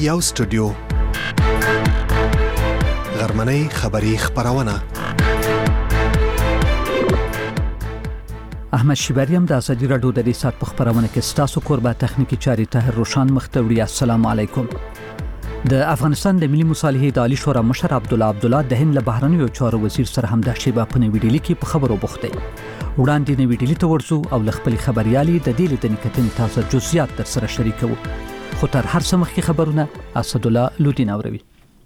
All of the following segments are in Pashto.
یو سټوډیو غرمنۍ خبری خبرونه احمد شیبریم د ازادي راډیو د ریسات په خبرونه کې ستاسو قربا تخنیکی چاري طاهر روشان مختوری. السلام علیکم. د افغانستان د ملي مصالحې د عالی شورا مشر عبدالله د هند له بهرنیو چارو وزیر سره هم د شیبه په نوې ډیلی کې په خبرو بوخته. وړاندې نوې ډیلی ته ورسو او خپل خبريالي د دې لیدنې کتنې تاسو جزئیات در سره شریکو. خو تر هر څه مخکې خبرونه اسدالله لودین اوروي.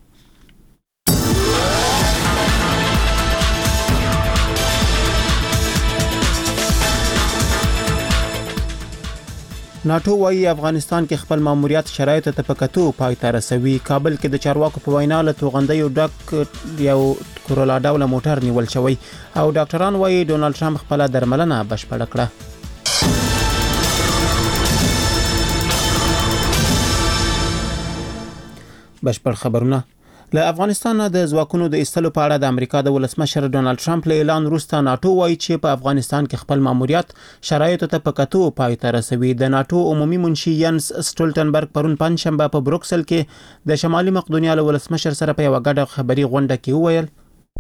ناتو وايي افغانستان کې خپل ماموریت شرایط ته پکاتو پای ته رسوي. کابل کې د چارواکو په وینا له توغندیو ډک یو کورولا ډول موټر نیول شوی او ډاکټران وايي ډونالد ټرمپ خپل درملنه بشپړ کړه. بشپړ خبرونه. له افغانستان د ځواکونو د ایستلو په اړه د امریکا د ولسمشر ډونالد ټرمپ له اعلان وروسته ناتو وايي چې په افغانستان کې خپل ماموریت شرایط ته پکاتو پای ته رسوي. د ناتو عمومي منشي ینس سټولټنبرګ پرون پنځشنبه په بروکسل کې د شمالي مقدونیا له ولسمشر سره په یو غټه خبري غونډه کې وویل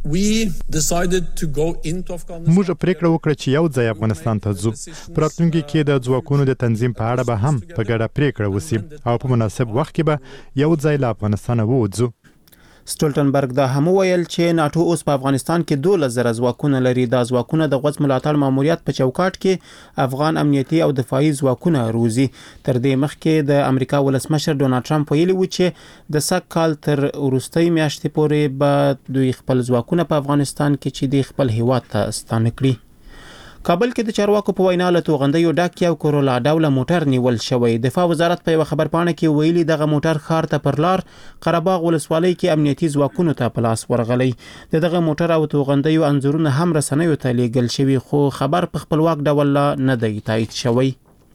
موږ پریکړه وکړه چې یو ځای افغانستان ته ځو. پراتلونکي کې د ځواکونو د تنظیم په اړه به هم په ګډه پریکړه وسی او په مناسب وخت کې به یو ځای له افغانستان ووځو. سټولټنبرګ دا هم ویل چې ناتو اوس په افغانستان کې 12,000 ځواکونه لري. دا ځواکونه د غوڅ ملاتړ ماموریت په چوکاټ کې افغان امنیتي او دفاعي ځواکونه روزي. تر دې مخکې د امریکا ولسمشر ډونالد ټرمپ ویلي و چې د سږ کال تر وروستۍ میاشتې پورې به دوی خپل ځواکونه په افغانستان کې چې د خپل هیواد ته ستانه کړي. کابل کې د چارواکو په وینا له توغندیو ډک یو کورولا ډول موټر نیول شوی. دفاع وزارت په یو خبرپاڼه کې ویلي دغه موټر ښار ته پر لار قرهباغ ولسوالۍ کې امنیتي ځواکونو ته په لاس ورغلی. دغه موټر او توغندیو انځورونه هم رسنیو ته لیږل شوي خو خبر په خپلواک ډول نه دی تایید شوی.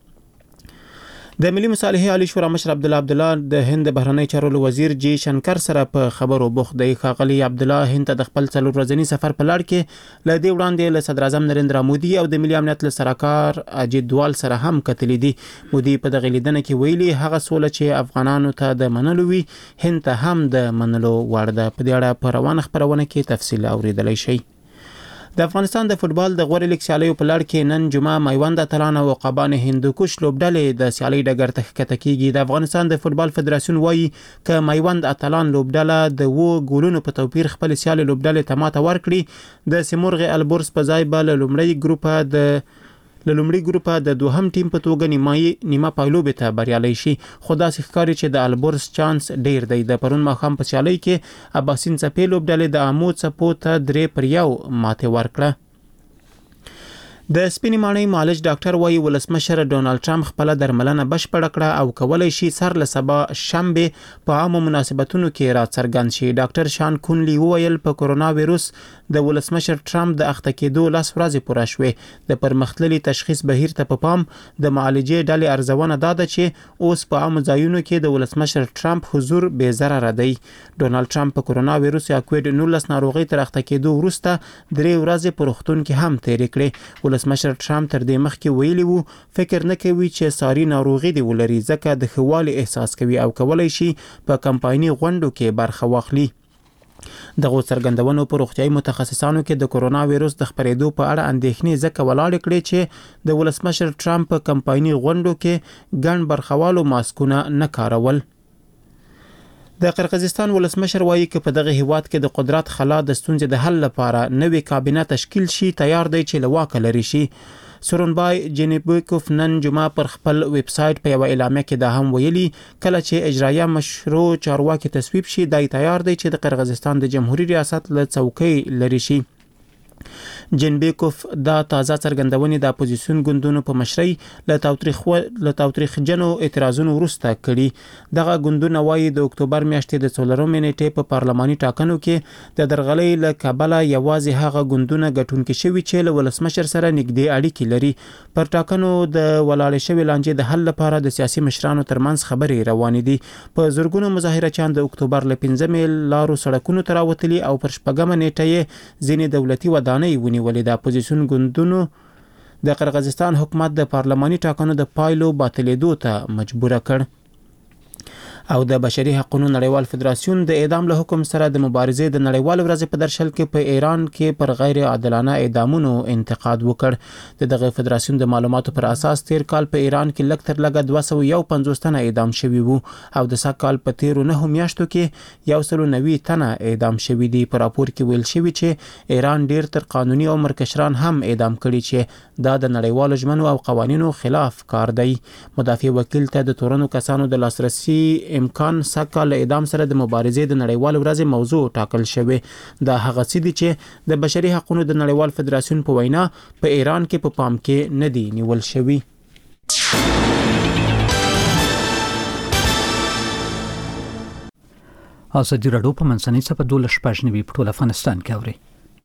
د ملي مصالحې عالی شورا مشر عبدالله د هند بهرنی چارو وزیر جی شنکر سره په خبرو بوخت دی. ښاغلي عبدالله هند ته د خپل 4 ورځنی سفر په لړ کې ل دې وړاندې له صدر اعظم نریندرا مودي او د ملي امنیت له سرکار اجیت دوال سره هم کتلې دي. مودي په دغه لیدنه کې ویلي هغه سوله چې افغانانو ته د منلو وي هند ته هم د منلو وړ ده. په دې اړه په روانه خبرونه کې تفصیل اوریدلای شي. د افغانستان د فوتبال د غوړ لیګ سیالیو په لړ کې نن جمعه میوند اتلان او قبان هندوکش لوبډلې د سیالي ډګر ته ښکته کیږي. د افغانستان د فوتبال فدراسیون وايي ک میوند اتلان لوبډله د 2 ګولونو په توپیر خپل سیالي لوبډلې ته ماته ورکړي. د سیمورغ البورس په ځای بل لومړی ګروپه د دوهم ټیم په توګه نیمه پایلوبې ته بریالي شي. خو داسې ښکاري چې د البورس چانس ډیر دی. د پرون ماښام په سیالۍ کې اباسین څپې لوبډلې د امو څپو ته 3-1 ماته ورکړه. د سپینې ماڼۍ معالج ډاکټر وايي ولسمشر ډونالد ټرمپ خپل درملنه بشپړ کړه او کولای شي سر له سبا شنبه په عامو مناسبتونو کې راڅرګند شي. ډاکټر شان کونلی وویل په کورونا وایروس د ولسمشر ټرمپ د اخته کېدو 10 ورځې پوره شوې. د پرمختللي تشخیص بهیر ته په پام د معالجې ډلې ارزونه ده چې اوس په عامو ځایونو کې د ولسمشر ټرمپ حضور بې ضرر دی. ډونالد ټرمپ په کورونا وایروس یا کووډ-19 ناروغي تر اخته کېدو وروسته 3 ورځې په روغتون کې هم تېرې کړې. ولسمشر ټرمپ تر دې مخکې ویلي وو فکر نه کوي چې ساري ناروغي دی ولري ځکه د خوالي احساس کوي او کولای شي په کمپایني غونډو کې برخه واخلي. دغه څرګندونو په روغتيایي متخصصانو کې د کورونا وایروس د خپرېدو په اړه اندېښنې ځکه ولاړ کړي چې د ولسمشر ټرمپ په کمپایني غونډو کې ګڼ برخوالو ماسکونه نه کارول. د قرغیزستان ولسمشر وايي چې په دغه هیواد کې د قدرت خلا د ستونزې د حل لپاره نوې کابینه تشکیل شي تیار دی چې له واکه لري شي. سورونبای جنیبیکوف نن جمعه پر خپل ویب سټ په یو اعلامیه کې دا هم ویلي کله چې اجرایه مشروع چارواکي تصویب شي دای تیار دی چې د قرغیزستان د جمهوریت ریاست له څوکۍ لري شي. جنبیکوف دا تازه څرګندونې د اپوزیسیون ګوندونو په مشرۍ له تاوتریخجنو اعتراضونو وروسته کړي. دغه ګوندونه وايي د اکتوبر میاشتې د 14 نیټې په پارلماني ټاکنو کې د درغلۍ له کبله یوازې هغه ګوندونه ګټونکي شوي چې له ولسمشر سره نږدې اړیکې لري. پر ټاکنو د ولاړې شوې لانجې د حل لپاره د سیاسي مشرانو ترمنځ خبرې روانې دي. په زرګونو مظاهرچیان د اکتوبر له 15 لارو سړکونو ته راوتلي او پر 4 نیټه یې ځینې دولتي ودانۍ ونیولې. د اپوزیسیون ګوندونو د قرغیزستان حکومت د پارلماني ټاکنو د پایلو باطلېدو ته مجبور کړ. او د بشري حقوقو نړیوال فدراسیون د اعدام له حکم سره د مبارزې د نړیوال ورځ په درشل کې په ایران کې پر غیر عادلانه اعدامونو انتقاد وکړ. دغه فدراسیون د معلوماتو پر اساس تیر کال په ایران کې لږ تر لږه 251 تنه اعدام شوي وو او د سږ کال په تیرو 9 میاشتو کې 190 تنه اعدام شوي دي. په راپور کې ویل شوی چې ایران ډیر تر قانوني او مرکشران هم اعدام کړي چې دا د نړیوالو ژمنو او قوانینو خلاف کار دی. مدافع وکیل ته د تورنو کسانو د لاسرسي امکان سږ کال اعدام سره د مبارزې د نړیوال ورځ موضوع ټاکل شوی. دا هغه څه دي چې د بشري حقوقو د نړیوال فدراسیون په وینا په ایران کې په پام کې نه دی نیول شوی. ازادي راډیو په منځنۍ صفحه 12 په ټول افغانستان کې اوري.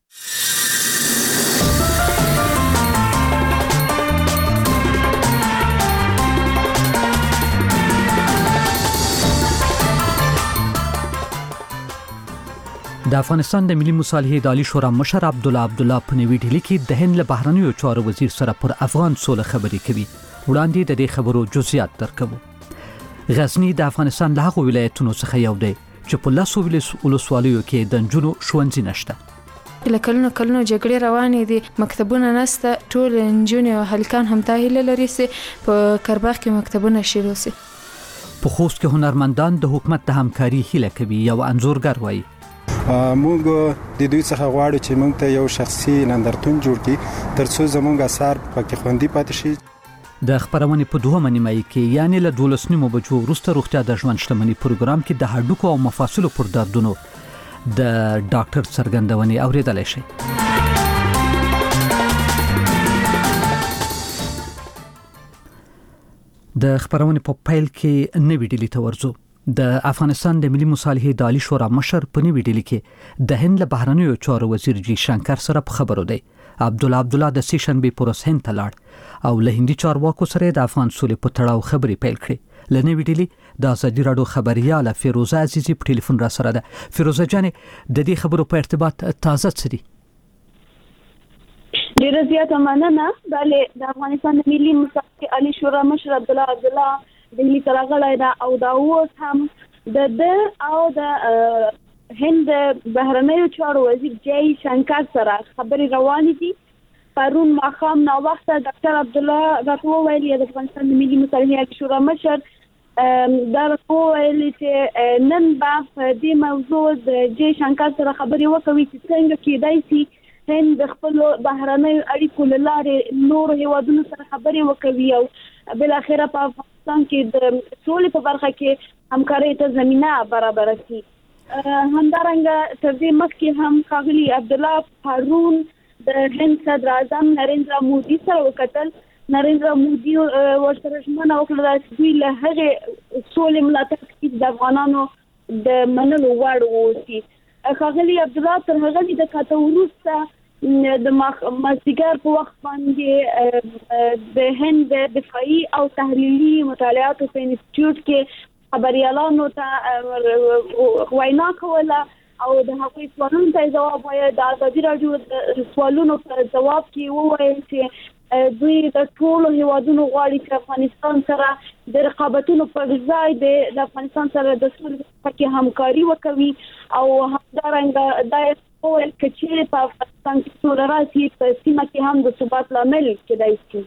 د افغانستان د ملي مصالحې اداري شورا مشر عبدالله په نوې ډیلي کې د هند له بهرنیو چارو وزیر سره پر افغان سوله خبرې کوي. وړاندې د دې خبرو جزئیات درکوو. غزنی د افغانستان له هغو ولایتونو څخه یو دی چې په لاسو ولسوالیو کې د نجونو ښوونځي نشته. کلونو جګړې روانې دي، مکتبونه نشته، ټول نجونې او هلکان هم دا هیله لري چې په کرباخ کې مکتبونه شروع شي. په خوست کې هنرمندان د حکومت د همکاري هیله کوي. یو انځورګر وایي موږ د دوی څخه غواړو چې موږ ته یو شخصي نندارتون جوړ کړي ترڅو زموږ اثار پکې خوندي پاتې شي. د خبرونې په 2 نیمایي کې یعنی له 12 بجو وروسته روغتیا د ژوند شتمنۍ پروګرام کې د هډوکو او مفاصلو پر دردونو د ډاکټر څرګندونې اوریدلای شي. د خبرونې په پیل کې نوې ډیلي ته ورځو. د افغانستان د ملي مصالحې اداري شورا مشر په نوې ډیلي کې د هند له بهرنیو چارو وزیر جی شنکر سره په خبرو دی. عبدالله د سیشنبه پروس هند ته لاړ او له هندي چارواکو سره د افغان سولې په تړاو خبرې پیل کړې. له نوې ډیلي د ازادي راډیو خبرياله فیروزه عزیزی په ټلیفون را سره ده. فیروزه جانې د دې خبرو په ارتباط تازه څه دي؟ ډیر زیات مننه. بله د افغانستان د ملي مصالحې اداري شورا مشر عبدالله دلی ترغلای دا او دا اوس هم د او د هند بهرنیو چارو وزیر جی شنکر سره خبرې روانې دي. پرون ماښام نو وخت ډاکټر عبدالله راته ویلي د افغانستان د ملي مصالحې اداري شورا مشر دا راته ویلي چې نن به د موضوع د جی شنکر سره خبرې وکوي چې څنګه کېدای شي هند د خپل بهرنیو اړیکو له لارې نور هیوادونو سره خبرې وکوي او بل اخره په افغانستان کې د سولې په برخه کې همکارۍ ته زمينه برابر شي. همدارنګه تر دې مخکې هم ښاغلي عبدالله پرون د هند صدر اعظم نریندرا مودي سره وکتل. نریندرا مودي ورسره ژمنه وکړه چې دوی له هغې سولې ملاتړ کوي د افغانانو د منلو وړ واوسي. ښاغلي عبدالله تر هغه د کاته وروسته د مازدیګر په وخت باندې د هند دفاعي او تحلیلي مطالعاتو په انسټیټیوټ کې خبريالانو ته وینا کوله او د هغوی سوالونو ته ځواب وایي. د ازادي راډیو د سوالونو په ځواب کې وویل چې دوی د ټولو هیوادونو غواړي چې افغانستان سره د رقابتونو پر ځای د افغانستان سره د سولې په همکاري وکوي او همدارنګه دا ویل چې په افغانستان کې سوله راشي په سیمه کې هم د ثبات لامل کېدای شي.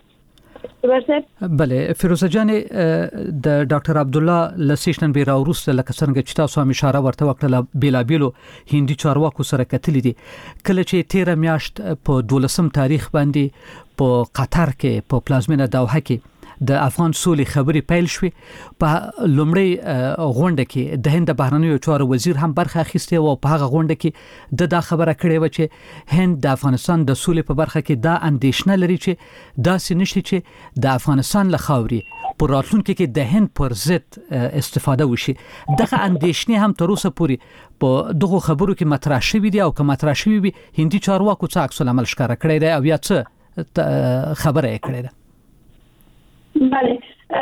بله فیروزه جانې د ډاکټر عبدالله لسیشنن بیره وروسته لکه څنګه چې تاسو هم اشاره ورته وکړه بیلابیلو هندي چارواکو سره کتلې دي. کله چې 13 میاشت په 12 تاریخ باندې په قطر کې په پلازمینه دوحه کې د افغان سولې خبرې پیل شوې. په لومړی غونډه کې د هند بهرنیو چارو وزیر هم برخه اخیسته او په هغه غونډه کې دا خبره کړې و چې هند د افغانستان د سولې په برخه کې دا اندېښنه لري چې دا سنشي چې د افغانستان له خاورې په راتلونکي کې د هند پر ضد استفاده وشي. دغه اندېښنې هم تر اوسه پورې په دغه خبرو کې مطرح شوې دي او که مطرح شوې وي هندي چارواکو څه عکس العمل ښکاره کړی دی او یا څه خبره یې کړې ده؟ بله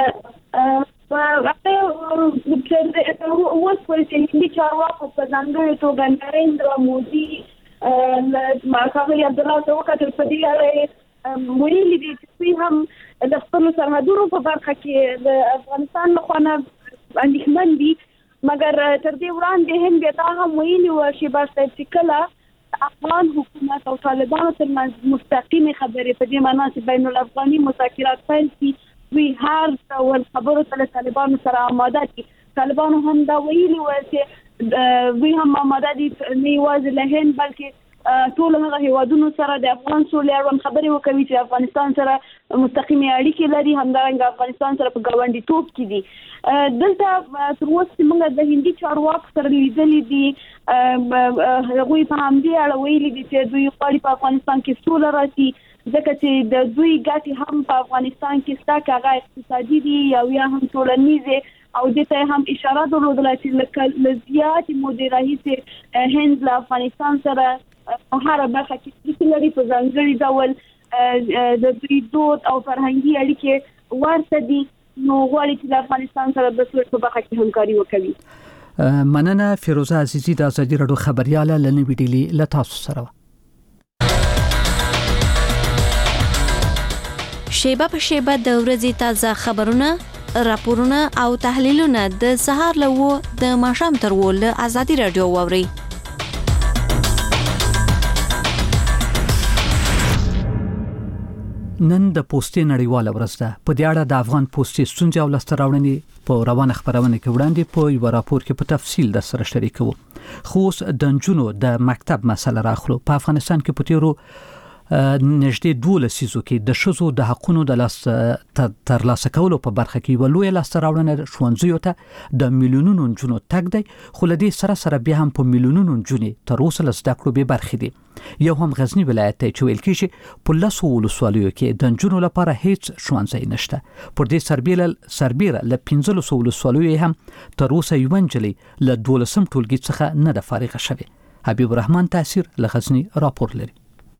اوس پورې چې هندي چارواکو په ځانګړې توګه نریندرا مودي ښاغلي عبدالله ته وکتل په دې اړه ویلي دي چې دوی هم د خپلو سرحدونو په برخه کې د افغانستان له خوا نه اندېښمن دي مګر تر دې وړاندې هم بیا دا هم ویلي و شهباز صاحب چې کله افغان حکومت او طالبانو ترمنځ مستقیمې خبرې په دې معنا چې بین الافغاني مذاکرات پیل شي دوی هر ډول خبرو ته له طالبانو سره آماده دي. طالبانو هم دا ویلي و چې دوی هم آماده دي نه یوازې له هند بلکې ټول هغه هیوادونو سره د افغان سولې اړوند خبرې وکوي چې افغانستان سره مستقیمې اړیکې لري، همدارنګه افغانستان سره په ګاونډیتوب کې دي. دلته تر اوسه موږ د هندي چارواکو سره لیدلي دي، هغوی په همدې اړه ویلي دي چې دوی غواړي په افغانستان کې سوله راشي، ځکه چې د دوی ګټې هم په افغانستان کې شته، که هغه اقتصادي دي یا هم ټولنیزې، او دې ته هم اشاره درلودله چې له زیاتې مودې راهیسې هند له افغانستان سره هر برخه کې چې لري په ځانګړي ډول د دوی دود او فرهنګي اړیکې ورته دي، نو غواړي چې د افغانستان سره د سولې په برخه کې همکاري وکړي. مننه فیروزه عزیزی د ازادي راډیو خبرياله لنی ویډیلی له تاسو سره. شیبه په شیبه د ورځې تازه خبرونه، راپورونه او تحلیلونه د سهار له د ماښام تر ول ازادي راډیو ووري. نن د پوسټي نړیواله ورځ ده. په دې اړه د افغان پوسټي ستونزې او لاسته راوړنې په روانه خبرونه کې وړاندې په یو راپور کې په تفصیل د سره شریکو. خو د نجونو د مکتب مسله راخلو. په افغانستان کې په تیرو نږدې 12 لسیزو کې د شذو د حقونو د ترلاسه کولو په برخه کې ولوي لاسته راوړنه ښوونځیو ته د میلیونونو نجونو تګ دی، خو لدې سره بیا هم په میلیونونو نجونې تر اوسه له زده کړو بې برخې دي. یو هم غزنی ولایت ته چې ویل کېږي په 10 ولسوالیو کې د نجونو لپاره هیڅ ښوونځی نشته. پر دې سربیره له 15 ولسوالیو هم تر اوسه یو نجلۍ له 12 ټولګي څخه نه د فارغه شوه. حبیب الرحمن تاثیر له غزنی راپور لري.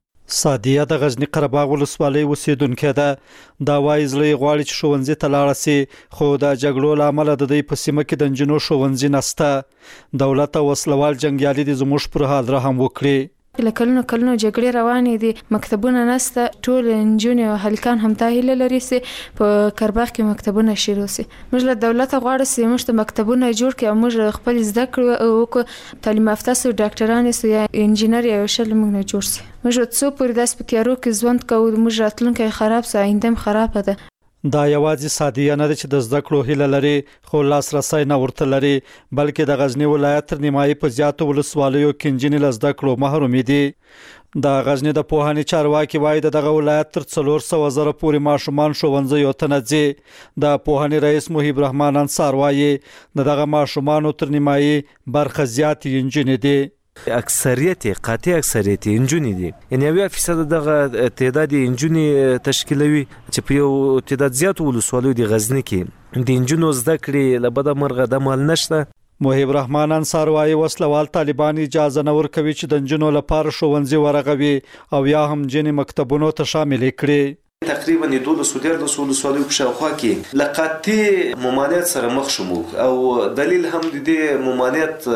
سادیه د غزنی قره باغ ولسوالۍ اوسیدونکې ده. دا وایي زړه غواړي چې ښوونځي ته لاړ شي، خو د جګړو لامل د دې په سیمه کې د نجونو ښوونځي نشته. دولت او وسلوال جنگیالي د زموږ پر حال رحم وکړي. کلونو جګړې روانې دي، مکتبونه نشته، ټول نجونې او هلکان هم تاهیل لري چې په کرباغ کې مکتبونه شروع شي. موږ له دولت غواړو چې موږ ته مکتبونه جوړ کړي او موږ خپل زده کړو او تعلیم یافته سو ډاکټران سو یا انجینر یا شل موږ نه جوړ شي. موږ څو پر داس په کارو کې ژوند کوو، موږ راتلونکي خراب سه، آینده خراب ده. دا یوازې سادیه نه ده چې د زده کړو هیله لري، خو لاسرسی نه ورته لري، بلکې د غزنی ولایت تر نیمایي په زیاتو ولسوالیو کې نجونې له زده کړو محرومې دي. د غزنی د پوهنې چارواکي وایي دغه ولایت تر 400 زره پورې ماشومان ښوونځیو ته نه ځي. د پوهنې رئیس محیب رحمان انصار وایي دغه ماشومانو تر نیمایي برخه زیاتې نجونې دي. اکثریت قاطع اکثریت انجونی دي، یعنی 1% دغه تعداد انجونی تشکیلوي چې په یو تعداد زیات ولسوالیو د غزنی کې د انجونو زده کړې لبد مرغه د مال نشته. محیب رحمان انصار وايي وسلوال طالبان اجازه نه ورکوي چې د نجونو لپاره ښوونځي ورغوي او یا هم جنې مکتبونو ته شامل کړي. تقریبا 12 ولسوالیو په شاوخوا کې لقطي ممانعت سره مخ شوم او دلیل هم د دې ممانعت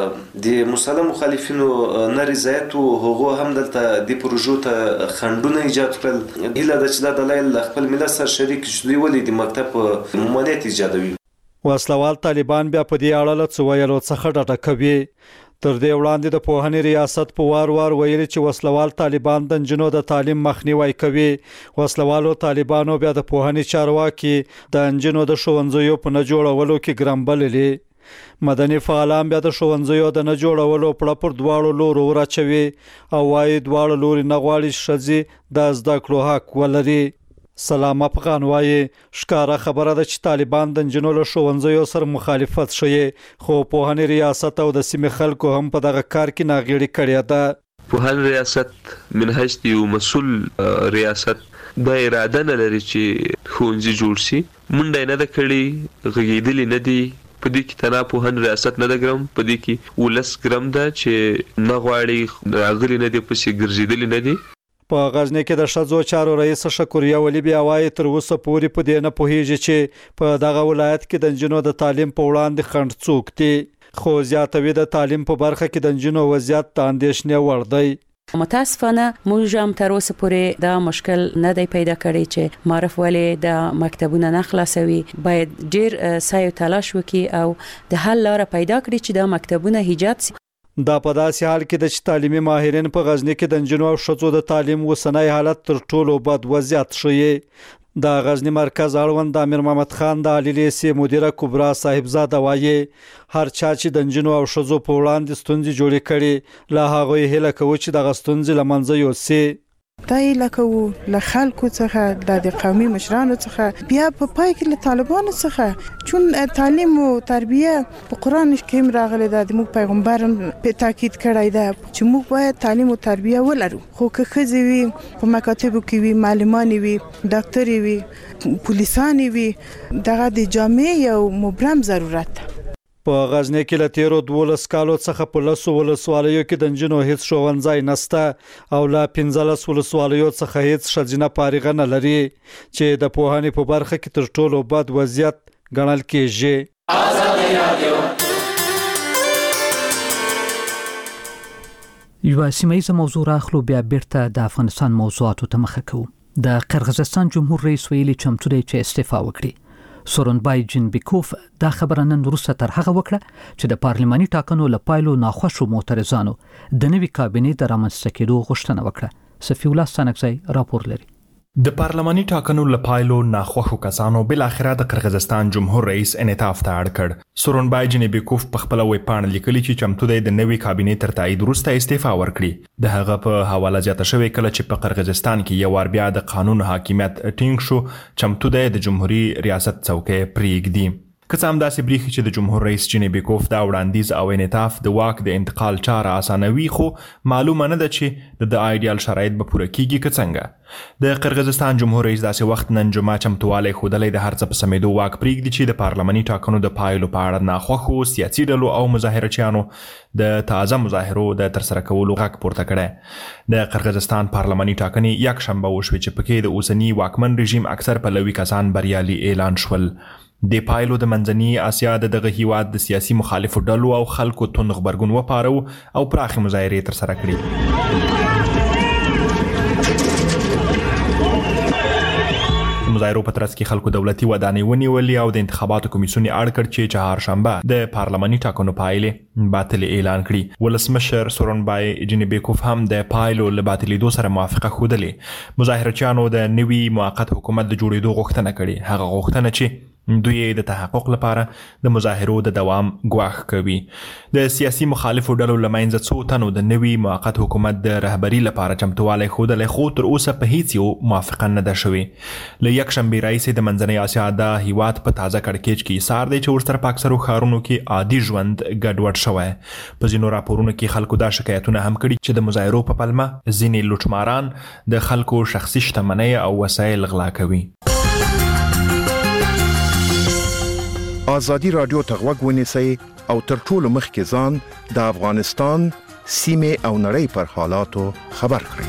د مسلمان مخالفینو نه رضایت او هغه هم دلته د پروژو ته خندونه ایجاد کړل. هله د چې د دلایل خپل ملت سره شریک شوی ولې د مکتب ممانعت ایجادوي. وسلوال طالبان بیا په دې اړه له څویلو څخه ډډه کوي. تر دې وړاندې د پوهنې ریاست په وار ویلي چې وسلوال طالبان د نجونو د تعلیم مخنیوي کوي. وسلوالو طالبانو بیا د پوهنې چارواکي د نجونو د ښوونځیو په نه جوړولو کې ګرم بللي. مدني فعالان بیا د ښوونځیو د نه جوړولو په پر دواړو لورو راچوي او وايي دواړو لوري نه غواړي ښځې د زده کړو حق ولري. سلام افغان وايي ښکارا خبره ده چې طالبان د نجونو له ښوونځیو سره مخالفت شوی، خو پوهنې ریاست او د سیمې خلکو هم په دغه کار کې ناغېړي کړې ده. پوهنې ریاست منهج دی یو مسؤل ریاست د اراده نه لري چې ښوونځي جوړ شي، منډه نه ده کړې، غږېدلې نه دي. په دې کې تنا پوهنې ریاست نه ده ګرم، په دې کې ولس ګرم ده چې نه غواړي راغلي نه دي، پسې ګرځېدلې نه دي. په غزنی کې د ښځو چارو رئیس شکریا ولی بیا وایي تر اوسه پورې په دې نه پوهیږي چې په دغه ولایت کې د نجونو د تعلیم په وړاندې خنډ څوک دي، خو زیاتوي د تعلیم په برخه کې د نجونو وضعیت د اندېښنې وړ دی. متاسفانه موږ هم تر اوسه پورې دا مشکل نه دی پیدا کړی چې معرف ولې د مکتبونو نه خلاصوي. باید ډیر سعی او تلاش وکړي او د حل لاره پیدا کړي چې د مکتبونو ایجاد شي. دا په داسې حال کې د تعلیمي ماهرین په غزنی کې د نجونو او ښځو د تعلیم وسنۍ حالت تر ټولو بد وضعیت ښیي. د غزنی مرکز اړوند امیر محمد خان د عالی لیسې مدیره کبرا صاحبزاده وایي هر چا چې د نجونو او ښځو په وړاندې ستونزې جوړې کړي له هغوی هیله کوي چې دغه ستونزې له منځه یوسي. دا یې لکه له خلکو څخه د قومي مشرانو څخه بیا په پای کې له طالبانو څخه چون تعلیم او تربیه په قران کې راغلي ده. د موږ پیغمبر په تاکید کړی ده چې موږ باید تعلیم او تربیه ولرو. خو که ښځې وي په مکاتبو کې وي، معلمان وي، ډاکټر وي، پولیسان وي، دغه د جامع یو مبرم ضرورت ده. په غزنی کې له تیرو 12 کالو څخه په 10 ولسوالیو کې د نجونو هیڅ ښوونځی نشته او له 15 ولسوالیو څخه هیڅ ښځینه فارغه نه لري چې د پوهنې په برخه کې تر ټولو بد وضعیت ګڼل کېږي. یو سیمایي موضوع راخلو بیا بیرته د افغانستان موضوعاتو ته مخه کوو. د قرغیزستان جمهور رئیس ویلي چمتو دی چې استعفا وکړي. سورونبای جینبیکوف دا خبره نن وروسته تر هغه وکړه چې د پارلماني ټاکنو له پایلو ناخوښو معترضانو د نوي کابینې د رامنځته کېدو غوښتنه وکړه. صفی الله ستانکزی راپور لري. د پارلماني ټاکنو له پایلو ناخوښو کسانو بل اخره د قرغیزستان جمهور رئیس انعطاف ته اړ کړ. سورونبای جینبیکوف په خپل ویبپاڼه لیکلي چې چمتو دی د نوي کابینې تر تایید وروسته استعفا ورکړي. د هغه په حواله زیاته شوې کله چې په قرغیزستان کې یو وار بیا د قانون حاکمیت ټینګ شو چمتو دی د جمهوریت ریاست څوکۍ پریږدي. که څه هم داسې بریښي چې د جمهور رئیس جینبیکوف دا وړاندیز او انعطاف د واک د انتقال چاره اسانوي خو معلومه نه ده چې د آیډیال شرایط به پوره کیږي که څنګه. د قرغیزستان جمهور رئیس داسې وخت نن جمعه چمتوالی ښودلی د هر څه په سمېدو واک پریږدي چې د پارلماني ټاکنو د پایلو په اړه ناخوښو سیاسي ډلو او مظاهرچیانو د تازه مظاهرو د ترسره کولو غږ پورته کړی. د قرغیزستان پارلماني ټاکنې یکشنبه وشوې چې پکې د اوسني واکمن رژیم اکثر پلوي کسان بریالي اعلان شول. د پایلو د منځني اسیا د دغه هیواد د سیاسي مخالفو ډلو او خلکو توند غبرګون وپارو او پراخې مظاهرې ترسره کړي. مظاهرو په ترڅ کې خلکو دولتي ودانۍ ونیولې او د انتخاباتو کمیسیون یې اړ کړ چې چهارشنبه د پارلماني ټاکنو پایلې باطلې اعلان کړي. ولسمشر سورونبای جینبیکوف هم د پایلو له باطلېدو سره موافقه ښودلې. مظاهرچیانو د نوي موقت حکومت د جوړېدو غوښتنه کړې. هغه غوښتنه چې دوی د تحقق لپاره د مظاهرو د دوام ګواښ کوي. د سیاسي مخالفو ډلو له منځه څو تنو د نوي موقت حکومت د رهبري لپاره چمتوالی ښودلی خو تر اوسه په هیڅ یو موافقه نه ده شوې. له یکشنبې راهیسې د منځنۍ اسیا د هیواد په تازه کړکېچ کې ایسار دی چې ورسره په اکثرو ښارونو کې عادي ژوند ګډوډ شوی. په ځینو راپورونو کې خلکو دا شکایتونه هم کړي چې د مظاهرو په پلمه ځینې لوټماران د خلکو شخصي شتمنۍ او وسایل غلا کوي. ازادي رادیو ته غوږ ونیسئ او تر ټولو مخکې ځان د افغانستان سیمې او نړۍ پر حالاتو خبر کړئ.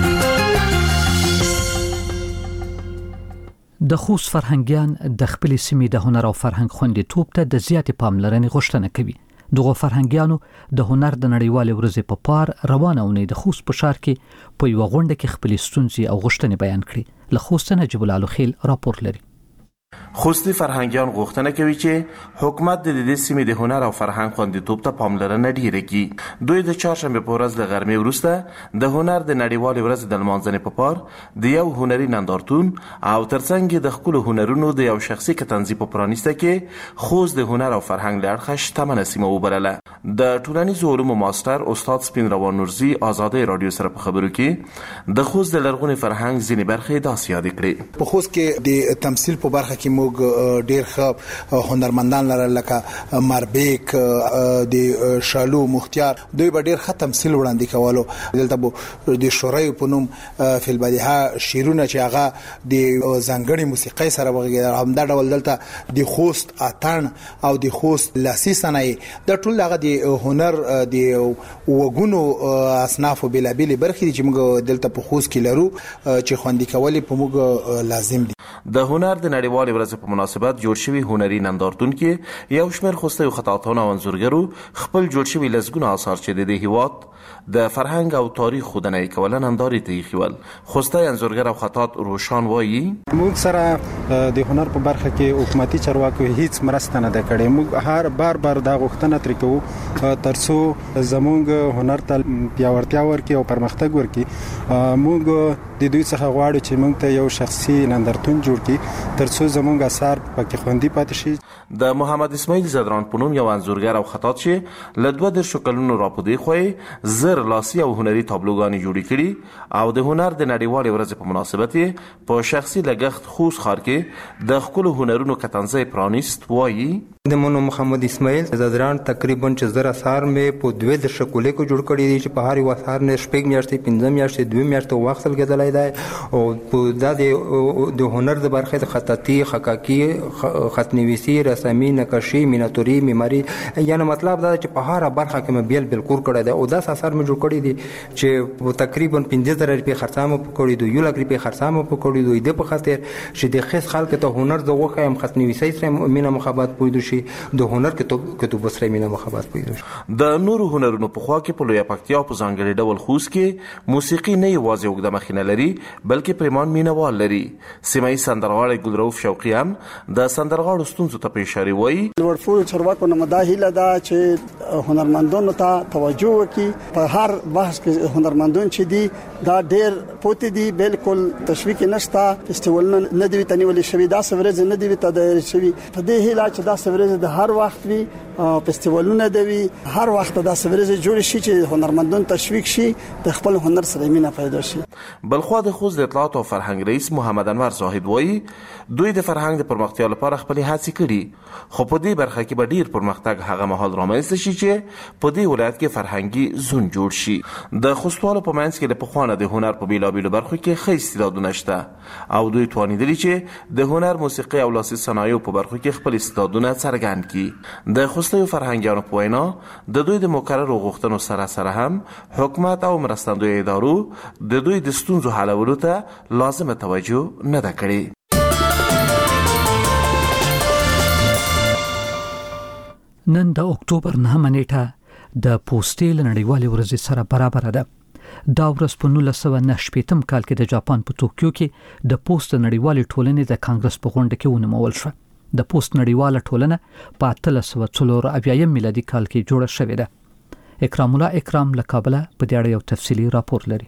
د خوست فرهنګیان د خپل سیمې د هنر او فرهنګ خوندیتوب ته د زیاتې پاملرنې غوښتنه کوي. دغه فرهنګیانو د هنر د نړیوالې ورځې په پار روانه اونۍ د خوست په ښار کې په یوه غونډه کې خپل ستونزې او غوښتنې بیان کړې. له خوست نجیب الله خیل راپور لري. خوستي فرهنګیان غوښتنه کوي چې حکومت د دې سیمې د هنر او فرهنګ خوندیتوب ته پاملرنه ډیره کړي. دوی د چهارشنبه په ورځ له غرمې وروسته د هنر د نړیوالې ورځې د لمانځنې په پار د یو هنري نندارتون او ترڅنګ د خپل هنرونو د یو شخصي کتنځي په پرانیسته کې خوست د هنر او فرهنګ له اړخه شتمنه سیمه وبلله. د ټولنیزو علومو ماستر استاد سپین روان نورزي آزادۍ رادیو سره په خبرو کې د خوست د لرغوني فرهنګ ځینې برخې داسې یادې کړې. په خوست کې د تمثيل په برخه کې موږ ډیر ښه هنرمندان لرل لکه مربیک د شالو مختار. دوی به ډیر ښه تمثيل وړاندې کولو. دلته د شورای په نوم فل بدیهه شیرونه چې هغه د ځانګړي موسیقۍ سره وغږیدل. همدا ډول دلته د خوست اتن او د خوست لاسي صنایع د ټول هغه د هنر د وګونو اصناف بلابل برخې چې موږ دلته په خوست کې لرو چې خوندې کولې په موږ لازم دي. د هنر د نړیوالې ورځې په مناسبت جوړ شوی هنري نندارتون کې یو شمېر خوستی خطاطان او انځورګرو خپل جوړ شوي لسګونه آثار چې د دې هیواد د فرهنګ او تاریخ خودنه کول نندارې ته یخول خوسته انزورګر او خطات روشان وایي موږ سره د هنر په برخه کې حکومتي چارواکو هیڅ مرسته نه ده کړې. موږ هر بار دا غوښتنه ترې کوو ترڅو زموږ هنر ته پیاوړتیا ورکړي او پرمختګ ورکړي. موږ د دوی څخه غواړو چې موږ ته یو شخصي نندارتون جوړ کړي ترڅو زموږ اثار پکې خوندي پاتې شي. د محمد اسماعیل زدران په نوم یو انځورګر او خطاط چې له 22 کلونو راپدې خوې زر لاسي او هنري تابلوګانې جوړې کړي او د هنر د نړیوالې ورځې په مناسبت په شخصي لګښت خوست ښار کې د خپل هنرونو کتنځای پرانیست. وایي د مونږ محمد اسماعیل زدران تقریبا 1000 اثار مې په 12 شکلې کې جوړ کړي دي چې په هر یو اثار نه شپږ میاشتې 15 میاشتې 2 میاشتې وخت لګیدلای دی او په د هنر د برخه د خطاطي خکاکي خطنویسي رسامي نقاشي میناتوري معماري یعنی مطلب دا چې په هر برخه کې مې بیل کور کړی دی او 10 اثار مې جوړ کړي دي چې تقریبا 15000 روپۍ خرڅامه پکړي دوی 1 لک روپۍ خرڅامه پکړي دوی د په خاطر چې د خاص خلک ته هنر د وخایم خطنویسي سره مینه محبت پوي د هنر کتب سره مینه محبت پوي. د نورو هنرونو په خوا کې په لوی پکتیا په ځانګړي ډول خوست کې موسیقي نه یوازې وګړه مخینه لري بلکې پریمان مینوال لري. سیمایي سندرغاړی ګلروف شوقي هم د سندرغاړو ستونزو ته په اشاره وایي لوړفو چارواکو نه مداهله ده چې هنرمندانو ته توجه وکړي په هر بحث کې هنرمندان چې دي دا ډېر پوتې دي بالکل تشویق نشته فستیوالونه نه دی تنیولې شوی دا سورز نه دی تدایر شوی په دې هیله چې دا سورز د هر وخت وی فستیوالونه دی هر وخت دا سورز جوړ شي چې هنرمندان تشویق شي د خپل هنر سره مینه پیدا شي. بلخو د خوست د اطلاعات او فرهنګ رئیس محمد انور زاهد وایي دوی د فرهنګ د پرمختیا لپاره خپل هڅې کړي خو په دې برخه کې به ډیر پرمختګ هغه مهال رامنځته شي چې په دې ولایت کې فرهنګي زون جوړ شي. د خوستوالو په منځ کې د پخوانه د هنر په بیلابیلو برخو کې ښه استعدادونه شته او دوی توانیدلي چې د هنر موسیقي او لاسي صنایعو په برخو کې خپل استعدادونه څرګند کړي. د خوستیو فرهنګیانو په وینا د دوی د مقررو غوښتنو سره هم حکومت او مرستندوی ادارو د دوی د ستونزو حلولو ته لازمه توجه نه ده کړې. نن د اکتوبر 9 نیټه د پوسټې نړیوالې ورځې سره برابر ده. دا ورځ په 1998 کال کې د جاپان په توکیو کې د پوسټ نړیوالې ټولنې د کانګرس په غونډه کې ونومول شوه. د پوسټ نړیواله ټولنه په 1340 میلادي کال کې جوړه شوې ده. اکرام الله اکرام له کابل په دې اړه یو تفصیلی راپور لري.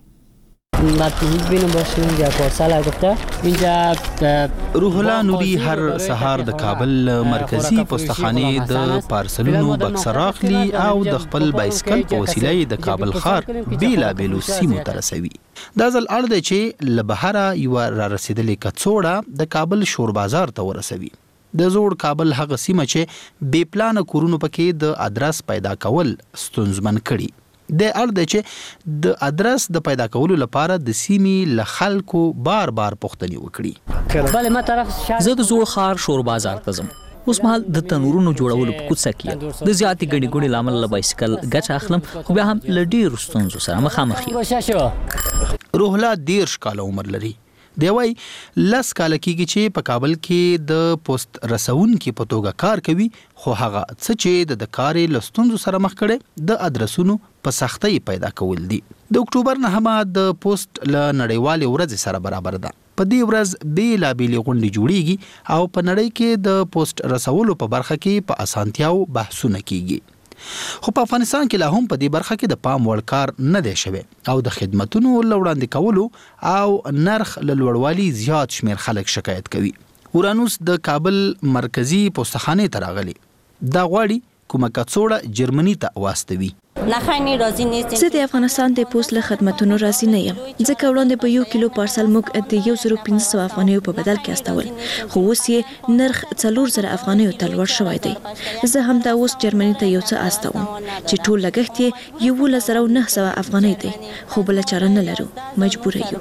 روح الله نوري هر سهار د کابل مرکزی پستخانه د پارسلونو بکس راخلی او د خپل بایسکل په وسیله د کابل ښار بیلا بیلو سیمو ته رسوي. دا ځل اړ دی چې له بهره یو را رسیدلې کڅوړه د کابل شور بازار ته ورسوي. د زوړ کابل هغه سیمه چې بې پلان کورونو پکې د ادرس پیدا کول ستونزمن کړي. د اړ دی چې د ادرس د پیدا کولو لپاره د سیمې له خلکو بار پوښتنې وکړي. زه د زوړ ښار شور بازار ته ځم. اوس مهال د تنورونو جوړولو په کوڅه کې د زیاتې ګڼې لامل له بایسکل ګټه اخلم خو بیا هم له ډېرو ستونزو سره مخامخ یم. روح الله 13 کاله عمر لري. دی وای لس کال کېږي چې په کابل کې د پوسټ رسونکو په توګه کار کوي خو هغه څه چې د کاري لستونزو سره مخ کړي د ادرسونو په سختۍ پیدا کول دي. د اکتوبر 9 د پوسټ ل نړیوالې ورځ سره برابر ده. په دې ورځ بیلا بیلې غونډې جوړیږي او په نړۍ کې د پوسټ رسولو په برخه کې په اسانتیاو بحثونه کیږي. خو په افغانستان کې لا هم په دې برخه کې د پام وړ کار نه دی شوی او د خدماتونو لوړاندې کولو او نرخ لوړوالي زیات شمیر خلک شکایت کوي. اورانوس د کابل مرکزی پوستخانه ته راغلی. دا غواړي کومه کڅوړه جرمني ته واستوي. زه د افغانستان د پوسټ له خدماتونو راضي نه یم ځکه وړاندې په 1 کیلو پارسل موږ د 1500 افغانیو په بدل کې استول خو اوس یې نرخ 4000 افغانیو ته لوړ شوی دی. زه هم دا اوس جرمني ته یو څه استوم چې ټول لګښت یې 1900 افغانۍ دی خو بل چاره نه لرو مجبور یو.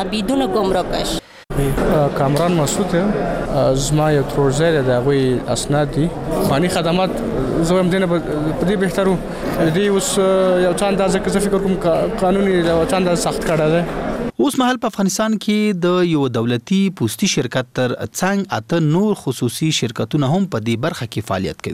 کامران مسعود زما یو ترورزه د غوي اسناد دي فانی خدمات زه هم دنه په دې بهترو دي اوس یو چاند ځکه چې فکر کوم قانوني یو چاند سخت کړه ده. اوس مهال په افغانستان کې د یو دولتي پوسټي شرکت تر څنګ اته نور خصوصي شرکتونه هم په دې برخه کې فعالیت کوي.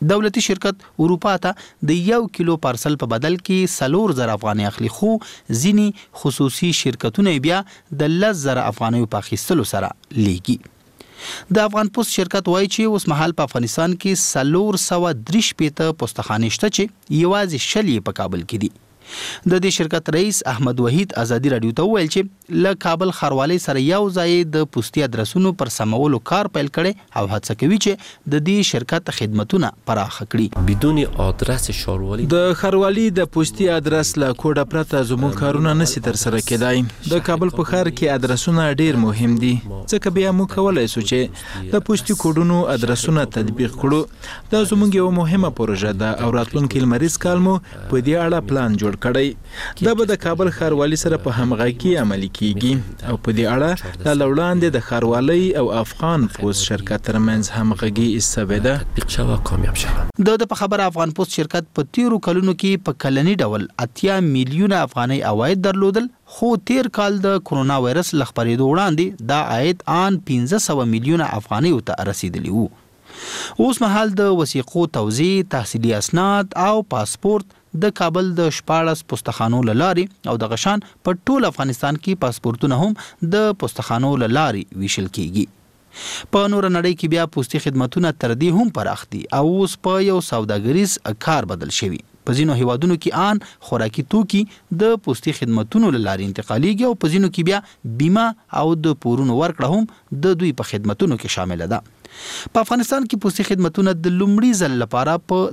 دولتي شرکت اروپا ته د 1 کیلو پارسل په بدل کې 4000 افغانۍ اخلي، خو ځینی خصوصي شرکتونه بیا د 10000 افغانۍ په اخیستلو سره لیږي. د افغان پوسټ شرکت وایي چې اوس مهال په افغانستان کې 433 پوسټخانې شته چې یوازې 20 په کابل کې دي. د دې شرکت رئیس احمد وحید ازادي رادیو ته ویل چې له کابل ښاروالۍ سره یو ځای د پوسټي ادرسونو پر سمولو کار پیل کړي او هڅه کوي چې د دې شرکت خدماتونه پراخ کړي. بدون آدرس ښاروالۍ د ښاروالۍ د پوسټي ادرس له کوډه پرته زموږ کارونه نشي تر سره کېدای. د کابل په ښار کې ادرسونه ډیر مهم دي، ځکه بیا موږ کولای شو چې د پوسټي کوډونو ادرسونه تطبیق کړو. دا زموږ یو مهمه پروژه ده او راتلونکي لمریز کال مو په دې اړه پلان جوړ کړی. دا به د کابل ښاروالۍ سره په همغږي عملي کیږي او په دې اړه د وړاندې د ښاروالۍ او افغان پوسټ شرکت ترمنځ همغږي ایستوي تطبیق شوه کامیاب شوه. د په خبره افغان پوسټ شرکت په تیرو کلونو کې په کلنی ډول 80 میلیونه افغانۍ عواید درلودل، خو تیر کال د کرونا وایرس له خپرېدو وړاندې دا عاید ان 1500 میلیونه افغانۍ ته رسیدلی وو. اوس مهال د وثیقو توزیع، تحصیلي اسناد او پاسپورت د کابل د 14 پوسټخانو لارې او د غشان په ټول افغانستان کې پاسپورتونه هم د پوسټخانو لارې ویشل کیږي. په نور نړۍ کې بیا پوسټي خدماتونه تر دې هم پراخ دي او اوس په یو سوداګریز کار بدل شوی. په ځینو هیوادونو کې ان خوراکي توکي د پوسټي خدماتونو لارې انتقالیږي او په ځینو کې بیا بیمه او د پورونو ورکړه هم د دوی په خدماتونو کې شامل ده. په افغانستان کې پوسټي خدماتونه د لومړي ځل لپاره په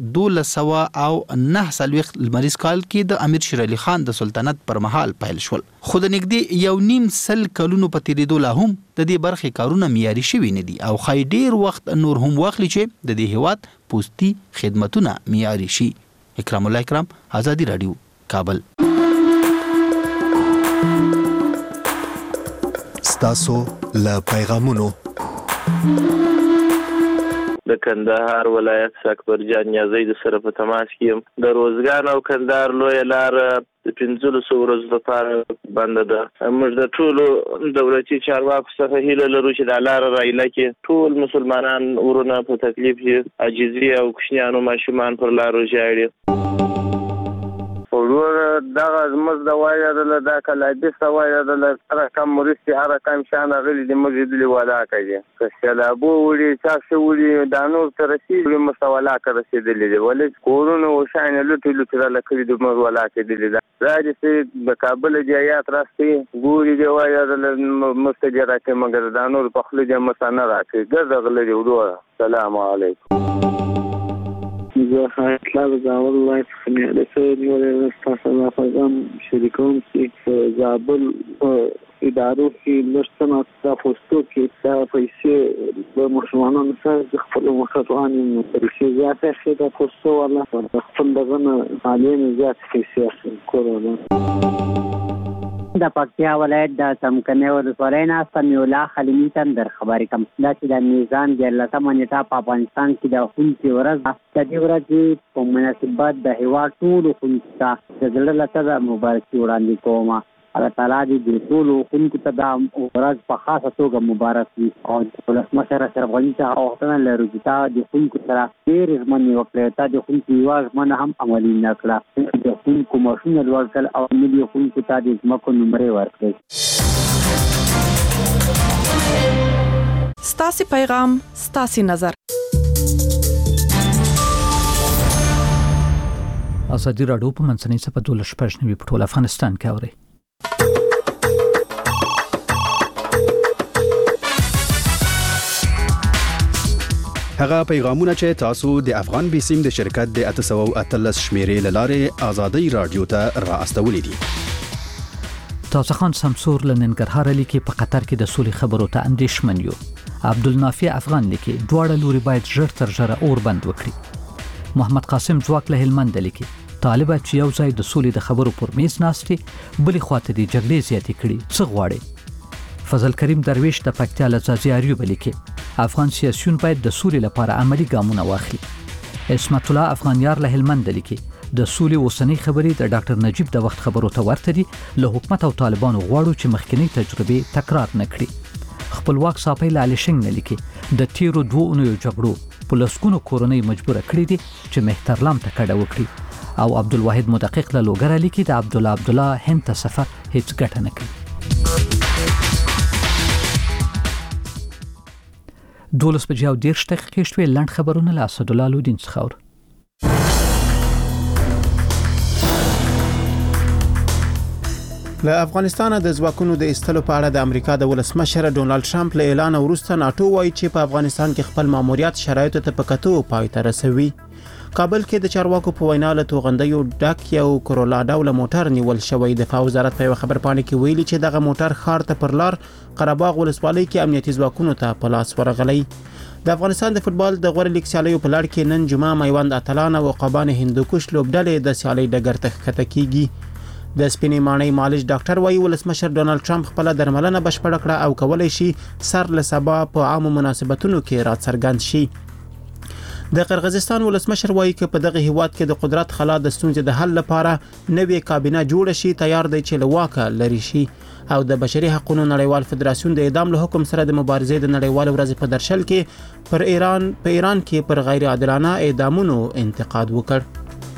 1209 لمریز کال کې د امیر شیر علي خان د سلطنت پر مهال پیل شول، خو د نږدې 1.5 کلونو په تیریدو لا هم د دې برخې کارونه معیاري شوي نه دي او خای ډیر وخت نور هم واخلي چې د دې هیواد پوسټي خدماتونه معیاري شي. اکرام الله اکرام، آزادی رادیو، کابل. ستاسو له پیغامونو د کندهار ولایت اکبر جان نیازی د سره په تماس کې یم. د روزګان او کندهار لوی لار د 1500 ورځې لپاره بند ده. موږ د ټولو دولتي چارواکو څخه هیله لرو چې د لار رایله کې ټول مسلمانان ورونه په تکلیف دي، عاجزي او کوچنیانو ماشومان پر لارو ژاړي. ورور دغه زموږ د وایره د کلابي سوایره د رقم مرستي رقم شان غلي د مزيد ولا کوي که سلابو وړي تاسو وړي د نور تر رسیدي مستولا کړ رسیدلې دي ولې کورونه او شان لټي را لکه د مر ولا کېدلې ده. راځي چې د کابل جایات راستي ګوري دی وایره مستجره کې مګر د نور په خله د مسانه راکې ګرځ غلي ورور. السلام علیکم. زه اطلاع زاول وای څخه د سویل تاسو نه پیغام شریکوم چې زابل ادارو کې لږ څه پوسټو کې دا پیسې د مشروعانو سره خپل مخاطبان پیسې زیاته شي د پوسټو ولا خپل دغه عالم زیات پیسې کوله. د پکتیا ولایت د سمکنه ولسوالۍ نه سمیولا خلیمی تندر خبرې کوم دا چې د میزان د لسمه نیټه په افغانستان کې د خونکي ورځ د دې ورځې په مناسبت د هیواد ټولو خونکو ته د زړه له تله مبارکي وړاندې کوم. الله تعالی دې ټولو خونکو ته د ورځ په خاصه توګه مبارک وي او ولسمشر اشرف غني ته غوښتنه لرو چې تا د خونکو سره ډېر ژمنې وکړې، تا د خونکو یوه ژمنه هم عملي نه کړه، د خونکو ماشونه لوړ کړل او ملي خونکو ته د ځمکو نمرې ورکړې. ستاسې پیغام ستاسې نظر. آزادی راډیو په منځنۍ صفحه 12 په ټول افغانستان کې اوري. هغه پیغامونه چې تاسو د افغان بیسیم د شرکت د 813 شمیرې لاره آزادی رادیو ته را استولې دي. تاسو خان سمسور لننګرهار لیکي په قطر کې د سولې خبرو ته اندیشمن یو. عبدالنافع افغان لیکي دواړه لوري باید ژر تر ژره اور بند وکړي. محمد قاسم ځواک له هلمند لیکي طالب چې یو ځای د سولې د خبرو پر میز ناستي بلې خواته دي جګړې زیاتې کړي څه غواړي. فضل کریم درویش د پکتیا لزازي اریوب لیکي افغان سیاسيون باید د سولې لپاره عملی ګامونه واخلي. اسمت الله افغانیار له هلمند لیکي د سولې اوسنۍ خبرې د ډاکټر نجیب د وخت خبرو ته ورته دي، له حکومت او طالبانو غواړو چې مخکنی تجربې تکرار نه کړي. خپلواک صافی له علي شنګ نه لیکي د تیرو 2 اونیو جګړو په لسګونو کورنۍ مجبور کړې دي چې مهترلام ته کډه وکړي او عبدالواحد مدقق له لوګر لیکي د عبدالله هند ته سفر هیڅ ګټه نه کوي. 12:10 شوي لنډ خبرونه له اسدالله لودین څخه اورو. له افغانستان د ځواکونو د ایستلو په اړه د امریکا د ولسمشر ډونالد ټرمپ له اعلان وروسته ناتو وایي چې په افغانستان کې خپل ماموریت شرایطو ته په کتو پای ته رسوي. کابل کې د چارواکو په وینا له توغندیو ډک یو کرولا ډول موټر نیول شوی. دفاع وزارت په خبرپاڼه کې ویلي چې دغه موټر ښار ته پر لار قرهباغ ولسوالۍ کې امنیتي ځواکونو ته په لاس ورغلی. د افغانستان د فوتبال د غوړ لیګ سیالیو په لړ کې نن جمعه میوند اتلان او عقبان هندوکش لوبډلې د سیالۍ ډګر ته ښکته کیږي. د سپینې ماڼۍ مالش ډاکټر وایي ولسمشر ډونالد ټرمپ خپل درملنه بشپړ کړه او کولای شي سر له سبا په عامو مناسبتونو کې راڅرګند شي. د قرغیزستان ولسمشر وایي چې په دغه هیواد کې د قدرت خلا د ستونزې د حل لپاره نوې کابینه جوړه شي تیار دی چې له واکه لري شي. او د بشري حقوقو نړیوال فدراسیون د اعدام له حکم سره د مبارزې د نړیوال ورځ په درشل کې پر ایران کې پر غیر عادلانه اعدامونو انتقاد وکړ.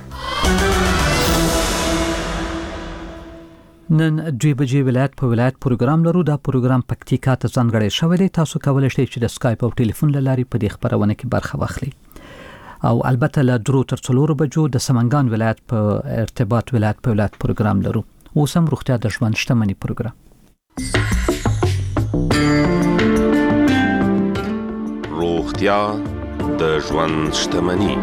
نن 2 بجې ولایت په ولایت پروګرام لرو. دا پروګرام پکتیکا ته ځانګړی شوی دی. تاسو کولی شئ چې د سکایپ او ټلیفون له لارې په دې خبرونه کې برخه واخلئ. او البته له 3 تر 4 بجو د سمنګان ولایت په ارتباط ولایت په ولایت پروګرام لرو. اوس هم روغتیا د ژوند شتمنۍ پروګرام. روغتیا د ژوند شتمنۍ.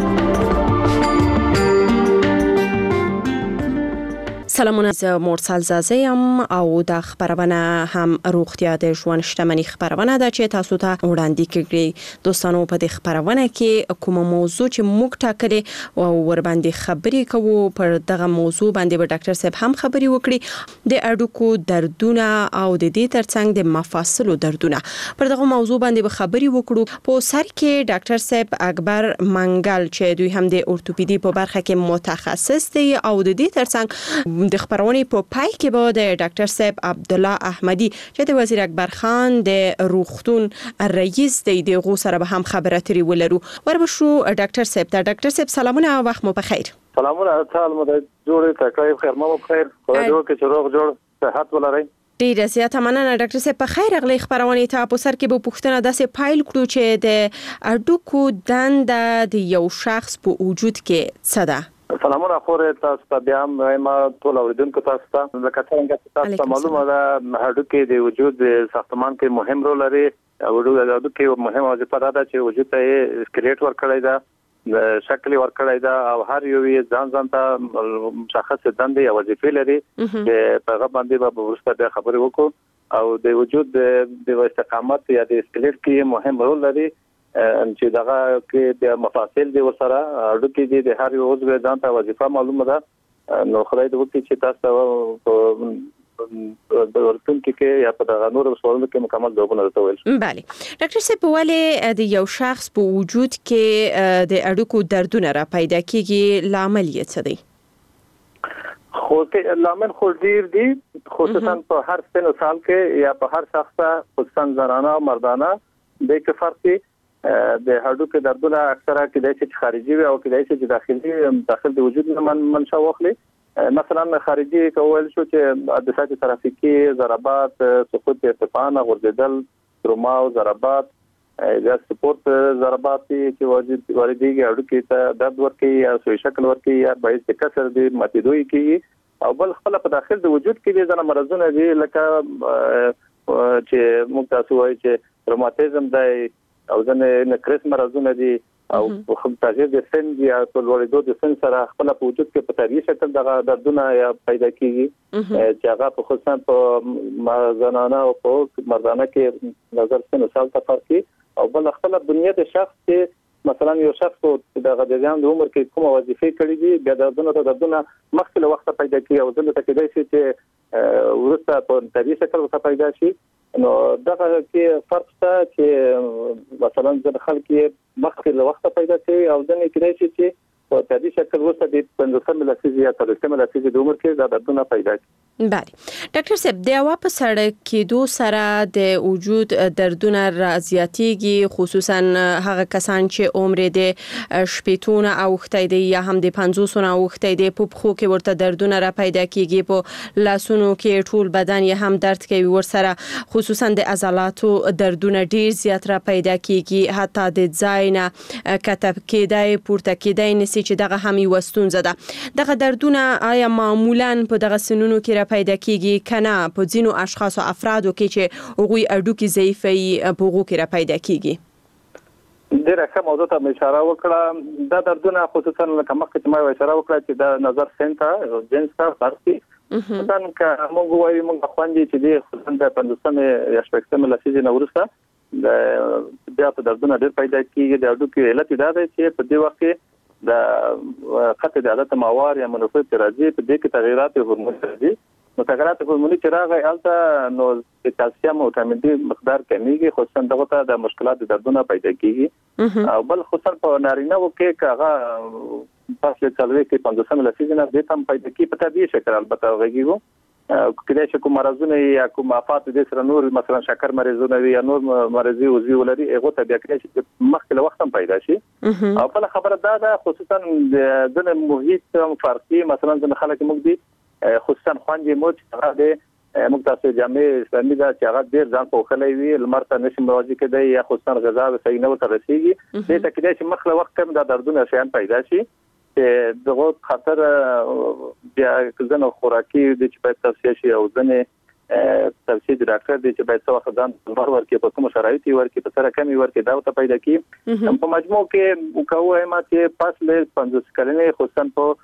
سلامونه، زه مرسل زازه یم او د خبرونه هم روغتیا د ژوند شتمنۍ خبرونه ده چې تاسو ته وړاندې کړي. دوستانو په دې خبرونه کې کوم موضوع چې موږ ټاکلې او ور باندې خبرې کوو، پر دغه موضوع باندې به ډاکټر صاحب هم خبرې وکړي. د اډوکو دردونه او د دې ترڅنګ د مفاصلو دردونه، پر دغه موضوع باندې به خبرې وکړو. په سر کې ډاکټر صاحب اکبر منګل چې دوی هم د اورتوپیدي په برخه کې متخصص دی او د دې ترڅنګ د خبرونې په پای کې به د ډاکټر صاحب عبدالله احمدی چې د وزیر اکبر خان د روغتون رئیس دی دغه سره به هم خبرې تری ولرو. وربشو ډاکټر صاحب ته. ډاکټر صاحب سلامونه او وخت مو بخیر. سلامونه، تعال مو د جوړې تکلیف خیر مو بخیر. خدای دې وکړي چې روغ جوړ صحت ولرئ. ډیره زیاته مننه ډاکټر صاحب. په خیر اغلی خبرونه ته په سر کې به پوښتنه داسې پایل کړو چې د اډوکو دنده د یو شخص په وجود کې څه ده؟ سلامونه خورې تاسو ته بیا ما ټول اوریدونکو تاسو ته لکه څنګه تاسو ته معلومه ده هډوکي د وجود ساختمان کې مهم رول لري. هډوکي مهمه وظیفه ده چې وجود ته سکلیټ ورکړی ده، شکل ورکړی ده او هر یو ځان ته مشخص دندې او وظیفې لري چې په هغه باندې به ورسته بیا خبرې وکړو. او د وجود د استقامت یا د سکلیټ کې مهم رول لري چې دغه کې د مفاصل دی ورسره اډوکي دي د هر یو عضو ځان ته وظیفه معلومه ده. نو خدای دې وکړي چې تاسو په ورتون کې یا په دغه نور سوالونو کې مکمل ځوابونه راوړل. بله ډاکټر صاحب، ولې د یو شخص په وجود کې د اډوکو دردونه را پیدا کیږي؟ لامل یې څه دی؟ خو لامل خو ډیر دي، خصوصا په هر سن او سال کې یا په هر شخص خصوصا زنانه او مردانه د کې فرق دی. د هډوکو دردونه اکثره کېدای شي چې خارجي وي او کېدای شي چې داخل د وجود نه منشأ واخلي. مثلا خارجي کول شو چې د ساعت ترافیکي ضربات، سقوط ارتفاع، غورځیدل، تروما او ضربات یا سپورت ضربات چې واردېږي هډوکي ته درد ورکوي یا سوی شکل ورکوي یا باعث د کسر د ماتېدو کېږي. او بل خپل په داخل د وجود کې ځنه مرزونه دي لکه چې موږ تاسو وایي چې روماتیزم دی او ځنه نکریس مرزونه دي او په تغییر د سن یا په لوړېدو د سن سره خپل په وجود کې په طبيعي شکل دغه دردونه یا پیدا کیږي چې هغه په خصوصا په زنانه او په مردانه کې نظر سن او سال تفاوت او بل خپل بنیاد شخص کې مثلا یو شخص دغه د ځان د عمر کې کومه وظیفه کړې دي بیا دردونه مخکې له وخت پیدا کیږي او دلته کېدای شي چې ورسته په طبيعي شکل پیدا شي. نو دغه کې فرق شته چې مثلا د خلک مخکې له وخت پیدا کوي او ځنې کېدای شي چې په طبيعي شکل ورسته د 15 لسیزه یا 30 لسیزه د عمر کې دا دردونه پیدا بله ډاکټر صاحب د هوا په سړک کېدو سره د وجود دردونه زیاتېږي، خصوصا هغه کسان چې عمر د شپېتونه اوښتی دی یا هم د 50 اوښتی دی، په پښو کې ورته دردونه را پیدا کیږي، په لاسونو کې ټول بدن یې هم درد کوي، ورسره خصوصا د عضلاتو دردونه ډیر زیات را پیدا کیږي، حتی د ځای نه کتب کېدای پورته کېدای نسی چې دغه هم یو ستونزه ده. دغه دردونه آیا معمولا په دغه سنونو کې را پیدا کیږي کنه په ځینو اشخاص او افرادو کې چې هغوی اډوکي ضعیفي په هغو کې را پیدا کیږي؟ ډیره ښه موضوع ته اشاره وکړه. دا دردونه خصوصا لکه مخکې چې ما اشاره وکړه چې د نظر سنټر جنس ته فرقي مثلا که موږ وایو موږ خوندې چې د خصوصا د 15 یا 16 لسیزې نه وروسته د بیا په دردونه ډیر پیدا کیږي. د اډوکي علت دا دی چې په دې وخت کې د خط د عادت ماوار یا منفعت راځي، په دې کې تغیرات هورمون راځي. نو تغیرات هورموني چې راغی البته نو د کلسیم او وټامین ډي مقدار کمیږي، خصوصا دغه ته د مشکلات د دردونه پیدا کیږي. او بل خصوصا په نارینه وو کې هغه پاسله چلوي کې 15 لسیزه نه د تم پیدا کی په طبيعي شکل البته غږیږي. کله چې کوم مرزونه یا کوم افات د سره نور مثلا شکر مریضونه وي یا نور مرزي وزي ولري هغه ته بیا کله چې مخکله وخت هم پیدا شي. او بل خبره دا خصوصا د محیط فرقي مثلا د خلک موږ دي خصوصا خوندې مو چې هغه د مقتصد جامع اسلامي دا چې هغه ډیر ځان په خلای وي لمرته نشي مواجه کېدای یا خصوصا غذا صحیح نه ورته رسیږي. دې ته کله چې مخله وخت کم د دردونه شیان پیدا شي دغه خطر بیا ځنه خوراکي د چې په توصیه شي او ځنه توصیه د ډاکټر د چې باید څو وخت ځان ورکړي په کوم شرایط ورکړي په سره کمی ورکړي دا ته پیدا کی. په مجموع کې وکاوه ما چې پاس له 50 کلنې خصوصا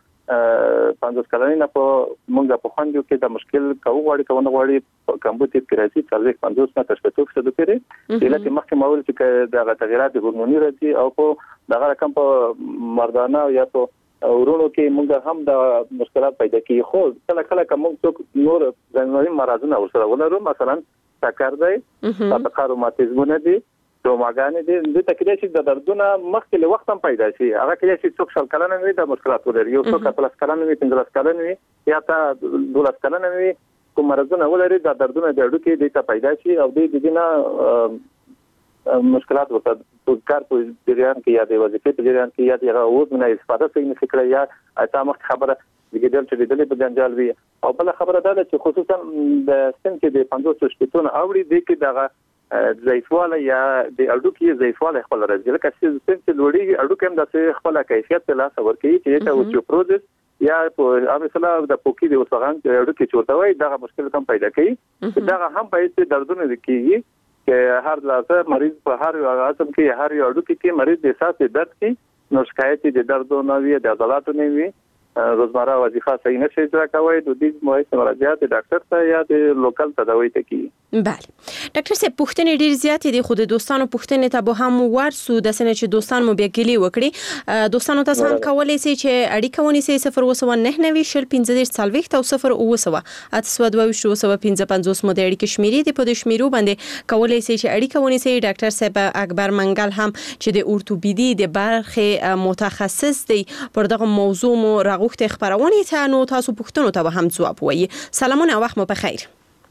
په 50 کلنې نه په مونږه په خوندو کې د مشکل کوو غواړي کوونه غواړي کمبوتي کراسي څلوي 50 نه تشبته څه دوی لري مخکې مول چې د تغیرات هورموني راځي او په دغه رقم په مردانه یا په ورونو کې موږ هم د مشکلات پیدا کیږي. خو کله کله کوم څوک نور ځانګړي مرزونه ورسره ولرو مثلا سکر دی تبقه روماتیزمونه دي دوماګانې دي د تکلیف چې د دردونه مخکې له وخت هم پیدا شي. هغه کله چې څوک شل کلن وي د مشکلات ولري، یو څوک 15 کلن وي 15 کلن وي یا تا 12 کلن وي کوم مرزونه ولري د دردونه د اډو کې د پیدا شي او د دې مشکلات ورته په کار په جریان کې یا د وظیفې په جریان کې یا د غوښتنې نه استفاده کوي نه فکر یا اتامه خبره دګیدل چې د په جنجال وي. او بل خبره ده چې خصوصا د سن کې د 50 شپتون اوړي د کې دغه ضعیفواله یا د اډو کې ضعیفواله خپل راځي لکه چې سن کې لوړي اډو کې هم د خپل کیفیت ته لاس ورکړي چې ته اوسټیوپروزس یا په مثلا د پوکی د وسغان اډو کې چورته وي دغه مشکل کم پیدا کوي. دغه هم په دې دردونه کېږي که هر لحظه مریض په هر عصب کې هر یو اډو کې مریض د احساس درد کې نو شکایت د درد نه وي د عضلاتو نه وي روزمره وظیفه صحیح نشي اجرا کوي د دې مهمه مراجعه د ډاکټر ته یا د لوکل تداوی ته کی. بله ډاکټر صاحب پوښتنې ډیر زیات دي خو د دوستانو پوښتنې ته به هم ورسو د سنه چې دوستان مو بیا ګلی وکړي. دوستانو تاسو هم کولای شئ چې اړیکه ونیسئ 029 شل 15 40 او 0 اتسو مو د اړیکې شمیرې دي په د شمیرو باندې کولای شئ چې اړیکه ونیسئ. ډاکټر صاحب اکبر منګل هم چې د اورتوپیدي د برخه متخصص دی پر دغه موضوع مو غوښته خبرونه ته نو تاسو پوښتنو ته هم ځواب وایي. سلامونه وخت مو بخیر.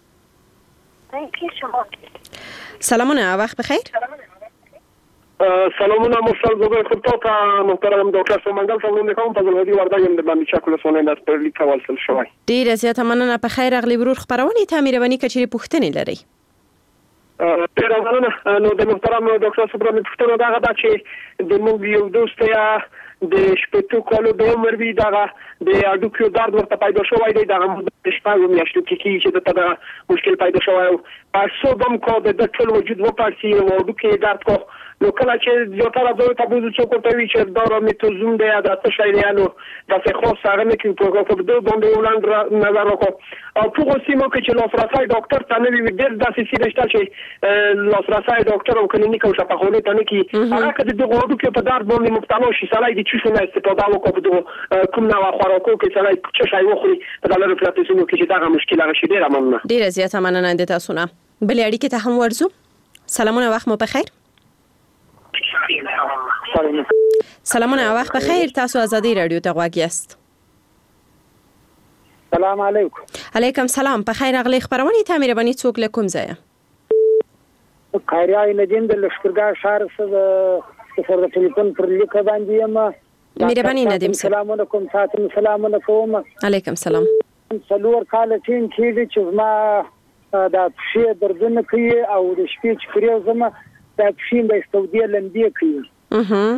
سلامونه وخت بخیر. سلامونه مرسل زوګر خطوط محترم ډاکټر سومنګل څنګه کوم په ولودي وردایم د باندې چاکل سونه د پرلی کول سل شوی. ډیر زیاته مننه په خیر اغلی برور خبرونه ته مېرمنې کچري پوښتنې لري. ډیر مننه نو د محترم ډاکټر سوبرمن پوښتنه دا غدا چې د موږ یو دوست یا د شپږ کالو د عمر وی دغه د اډوکیو درد ورته پیدا شوی دی دغه د شپږ میاشتو کې چې دغه مشکل پیدا شوی او تاسو هم کو د ټول وجود و پارسي او اډوکیو درد کو نو کله چې یو تر ازو ته بوزو څوک ته وی چې دا میتوزوم دی دا څه شی دی نو دا څه خو سره نه کې په کوم د باندې ولند نظر وکړو او په سیمو کې چې لاسرسي ډاکټر ته نه وی ډیر داسې سیده چې لاسرسي ډاکټر او کلینیک او شفاخانه ته نه کې هغه کله د اډوکیو په درد باندې مبتلا شي سړی د چشمه استفاده وکړو کوم نوع خوراکو کې سړی څه شی وخوري په دغه رفلکسونو کې چې دا مشکل هغه شي ډیر مننه. ډیر زیاته مننه د تاسو نه. بل اړیکه ته هم ورزو. سلامونه وخت مو بخیر. سلامونه وخت بخیر. تاسو ازادي رادیو ته غواړئ است. سلام علیکم. علیکم سلام. په خیر اغلی خبرونه ته مهرباني څوک له کوم ځای؟ خیریه نجیم د لشکرګاه شهر سره د ټلیفون پر لیک باندې یم. مهرباني ندیم سلام علیکم. ساتم سلام علیکم. علیکم سلام. څلور کال ټین کېږي چې ما د پښې دردونه کوي او د شپې چې کړیو زما د پښې د استودیه لندې کوي.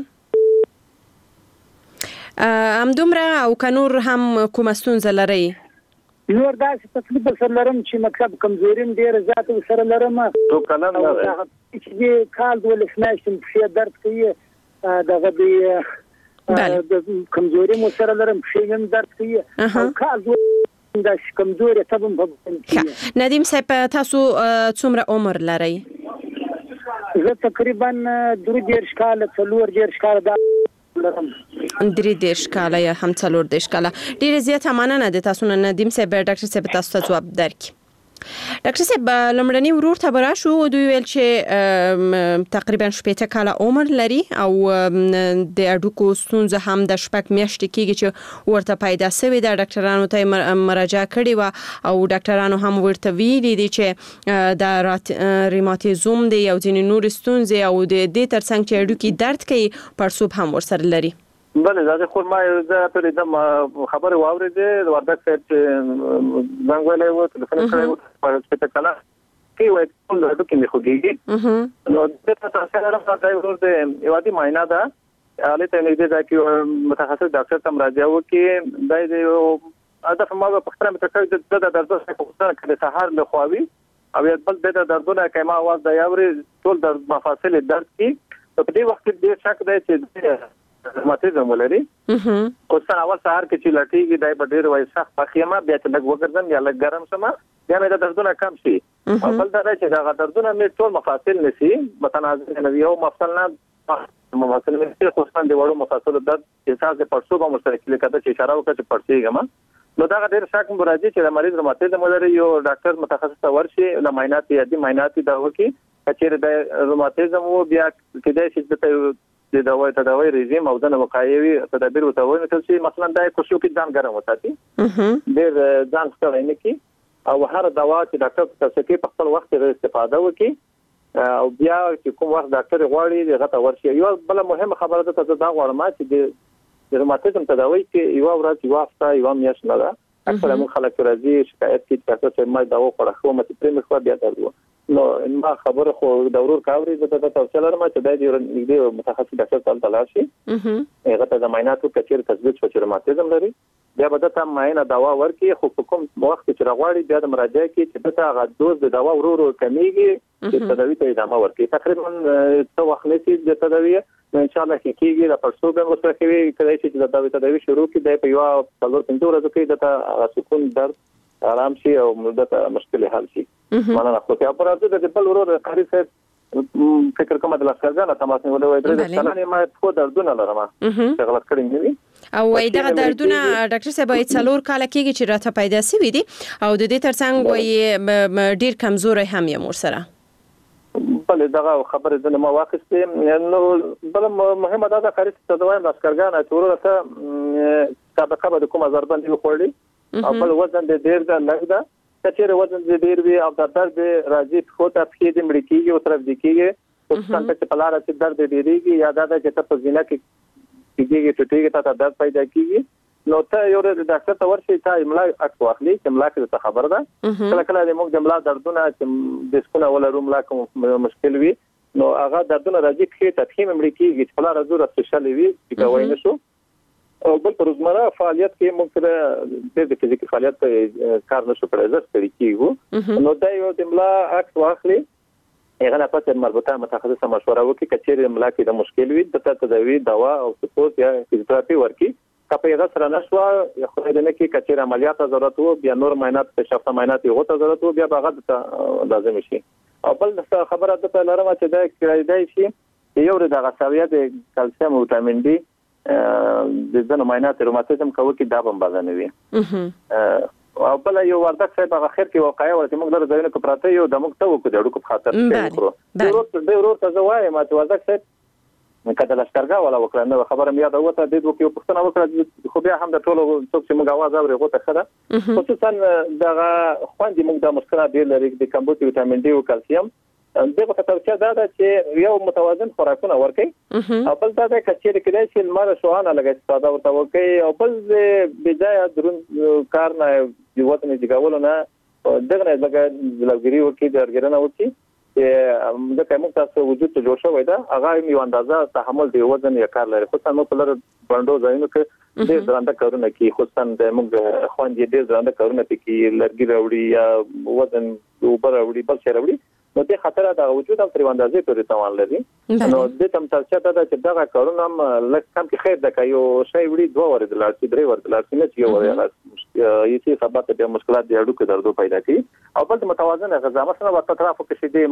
همدومره او کنور هم کومه ستونزه لري؟ نور داسې تکلیف سره لرم چې مطلب کمزوري ډېره زیاته سره لرم. تو کلم چې کال د ولسماشم پښې درد کوي دغه د کمزوري مو سره لرم پښې هم درد کوي او کال د کمزوري تبم په. ندیم صاحب تاسو څومره عمر لرئ؟ زه تقریبا 3 کال 4 کال دا لرم. 3 کاله یا هم 4 کاله. ډیره زیاته مننه د تاسو نه ندیم صاحب. ډاکټر صاحب تاسو ته جواب درکړي. ډاکټر صاحب لمړنی ورور ته براشو دوی ویل چې تقریبا 18 کاله عمر لري او د اډوکو ستونزه هم د شپږ میاشتې کېږي چې ورته پیدا شوې ده. ډاکټرانو ته مراجعه کړې و او ډاکټرانو هم ورته ویلي دي چې د ریماتیزم دی او ځینې نور ستونزې او د دې ترڅنګ چې اډوکي درد کوي پړسوب هم ورسره لري. بله دا خو ما زه په دې خبره واورېده د وردګ صاحب زنګ ویلی و تلیفون کړی و په شپېته کاله کې وایي ټول د هډوکي مې خوږېږي نو دلته تاسو لرم دا ورور د یو عادي معاینه ده هلته نږدې ځای کې متخصص ډاکټر ته مراجعه وکړي. دا د یو هدف ما پوښتنه مې ترې کړې د دردونو پوښتنه کړې سهار له خوا وي او بل د دردونو که ما اواز د یاورې ټول درد مفاصل درد کوي. په دې وخت کې ډېر شک دی چې روماتیزم ولري. خو څنګه اول سهار کې چې لټېږي دای په ډېر وایي سخت پخېما بیا چې لږ وګرځم یا لږ ګرم شم بیا مې د دردونه کم شي. او بل دا چې دغه دردونه مې ټول مفاصل نشي متنازع نه یو مفصل نه مفاصل مې خصوصا د وړو مفاصل درد احساس د پړسوب هم سره کلی کده چې اشاره وکړه چې پړسېږم. نو دا ډېر شک مرادي چې د مریض روماتیزم ولري یو ډاکټر متخصص ته ورشي د معاینات یا د معاینات دا وکړي چې د روماتیزم وو بیا کېدای شي چې د دوايي رژیم او د وقایوي تدابیر وتاوي چې مثلا د کوشش کې ځان ګرم وساتي ډېر ځان ستړی نه کی او هر دوا چې ډاکټر تاسو کې په خپل وخت استفاده وکړي او بیا چې کوم وخت ډاکټر غواړي دغه ته ورشي. یو بل مهمه خبره ده ته دا غواړم چې د روماتیزم تداوی کې یو ورځ یو هفته یو میاشت نه ده. اکثره مون خلک راځي شکایت کوي چې ما دوا خوړه خو مته پرې مخ بیا درو نو ما خبره خو د ورور کاوري د توصیه لرم چې د دې نږدې متخصص ډاکټر ته تلاش شي هغه ته د معایناتو کچیر تثبیت شو چې روماتیزم لري بیا به د معاینه دوا ورکړي خو کوم وخت چې راغواړي بیا د مراجعه کې چې د هغه دوز د دوا ورور کمیږي چې تداوی ته ادامه ورکړي. تقریبا څو وخت نشي د تداوی نو ان شاء الله کېږي د پړسوب هم وسره کوي کله چې د تداوی شروع کړي د په یو 4-5 ورځې کې د سکون درد آرام شي او مدته مشکل حل شي. معنا خو په اپراتو د بل ورور قاری صاحب فکر کوم د لاسکرګانه تماس نیولې وای درې ځله ما خو دردونه لرم چې غلط کړی نه او وای دا دردونه ډاکټر صاحب باید 4 کال کېږي چې راته پیدا شوی دي او د دې ترڅنګ وای ډیر کمزوري هم یم ورسره. بل دغه خبره د ما واخستې نو بل مهمه ده د قاری ته دوایم لاسکرګانه ورته سابقه به کوم ضربند وخوړي او بل وزن د ډیر د لږ ده کچېره وزن د ډیر وی او د درد راځي خو ته په دې مړ کېږي او طرف دې کېږي او څنګه چې په لار کې درد ډیریږي یا دا چې ته په زینه کې کېږي چې ته ته درد پیدا کېږي نو ته یو د ډاکټر ته ورشي ته املا اکو اخلي چې املا کې څه خبر ده کله کله د موږ د املا دردونه چې د سکونه ولا روم لا کوم مشکل وي نو هغه دردونه راځي چې ته په مړ کېږي چې په لار زوره سپیشل وي چې کوي نه شو او بل پر روزمره فعالیت کې موږ د فزیکي فعالیت کار نشو کولای ځکه کېږي نو دا یو د املا اکو اخلي هغه نه پاتې مربوطه متخصص مشوره وکړي کچېر املا کې د مشکل وي د تداوی دوا او سپورت یا فزیوتراپي ورکي کپه یې سره نشو یا خو دې نه کې کچېر عملیات ضرورت وو بیا نور معاینات په شفا معاینات یو ته ضرورت وو بیا هغه لازم شي او بل خبره ده په لاره چې دا کړای شي یو د غساویه د کلسیم او وټامین ډي د ځنو معاینات روماتیزم کوي کې دا هم بازنوي او بل یو وردک صاحب هغه خیر کې واقعي ورته موږ د ځایونو کې پراته یو د موږ ته وکړو د اړو په خاطر د ورور ته زوای ما چې وردک صاحب کله لشکرګاه ولا وکړه نو خبره مې یاد وته د دوه کې پښتنه وکړه خو بیا هم د ټولو څوک چې موږ आवाज اوري غوته خره خصوصا دغه خوندې موږ د مشکلات ډیر لري د کمبوت ویټامین ډي او کلسیم دغه توصیه ده چې یو متوازن خوراکونه ورکړي او بل دا د کچېر کې چې لمر شوانه لګي استفاده ورته وکړي او بل بجای درون کار نه یو وطن دیګول نه دغه نه لګري وکړي درګرنه وکړي چې د کوم تاسو وجود ته جوړ شوی دا هغه یو اندازه تحمل دی وزن یې کار لري خو څنګه په لر باندې ځایونو کې ډېر درنده کارونه کوي خو څنګه موږ خوندې ډېر درنده کارونه کوي لرګي راوړي یا وزن اوپر راوړي بل څه راوړي نو د خطر د وجود هم تر اندازې پورې توان لري نو د تم تاسو ته چې دا کارونه هم لکه کم کې خیر د کایو شی وړي 2 ور د لارسي 3 ور د لارسي نه یو ور یې سبب د مشکلات د اډو کې دردو پیدا کوي او بل متوازن غذا مثلا په اطرافو کې شیدې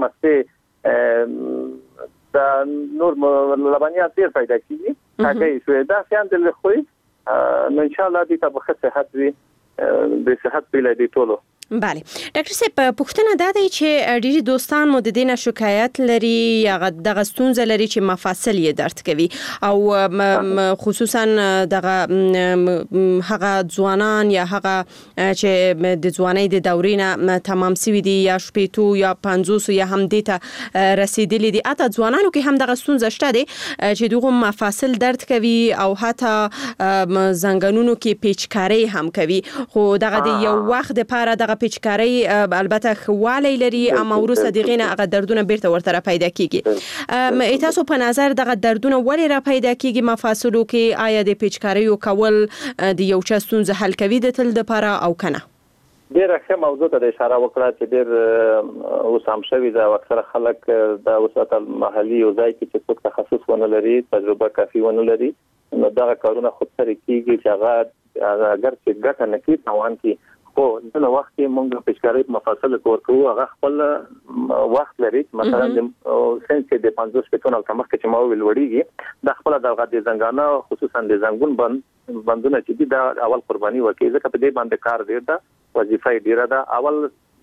مسته د نور لبنیات ډیر پیدا کیږي هغه شوی دا څنګه د خوې نو ان شاء الله دې ته په صحت وي د صحت په لید ټولو بله ډاکټر صاحب پوښتنه دا دی چې ډېری دوستان مو د دې شکایت لري یا د غستونځ لري چې مفاصل یې درد کوي او خصوصا دغه هغه ځوانان یا هغه چې د ځوانۍ د دورې نه تمام سوي دي یا شپېتو یا 50 یا هم دې ته رسیدلي دي اته ځوانانو کې هم د غستونځ شته دي چې دغه مفاصل درد کوي او حتی زنګونونو کې پیچکاري هم کوي خو دغه د یو وخت لپاره دغه پیچکاری البته خوالی لري اما ورسره دغه نه هغه دردونه بیرته ورته پیدا کیږي تاسو په نظر دغه دردونه ولې را پیدا کیږي مفاصلو کې آیا د پیچکاری او کول د یو چا ستونزه حل کوي د تل لپاره او کنه ډیره ښه موضوع ته اشاره وکړه چې ډیر اوسام شوی دا اکثره خلک د وساتل محلي او ځای کې چې څوک تخصص ونه لري تجربه کافي ونه لري نو دا کارونه خود سره کیږي چې هغه اگر چې ګټه نه کوي توان کې خو د وخت کې موږ پیچکاری مفاصل ورکو هغه خپل وخت لري مثلا د سنس د 50 پټون او تمخ چې ما ویل وړيږي د خپل د غدې زنګانه خصوصا د زنګون بندونه چې دا اول قرباني ورکړي ځکه په دې باندې کار دی دا وظیفه ډیره ده اول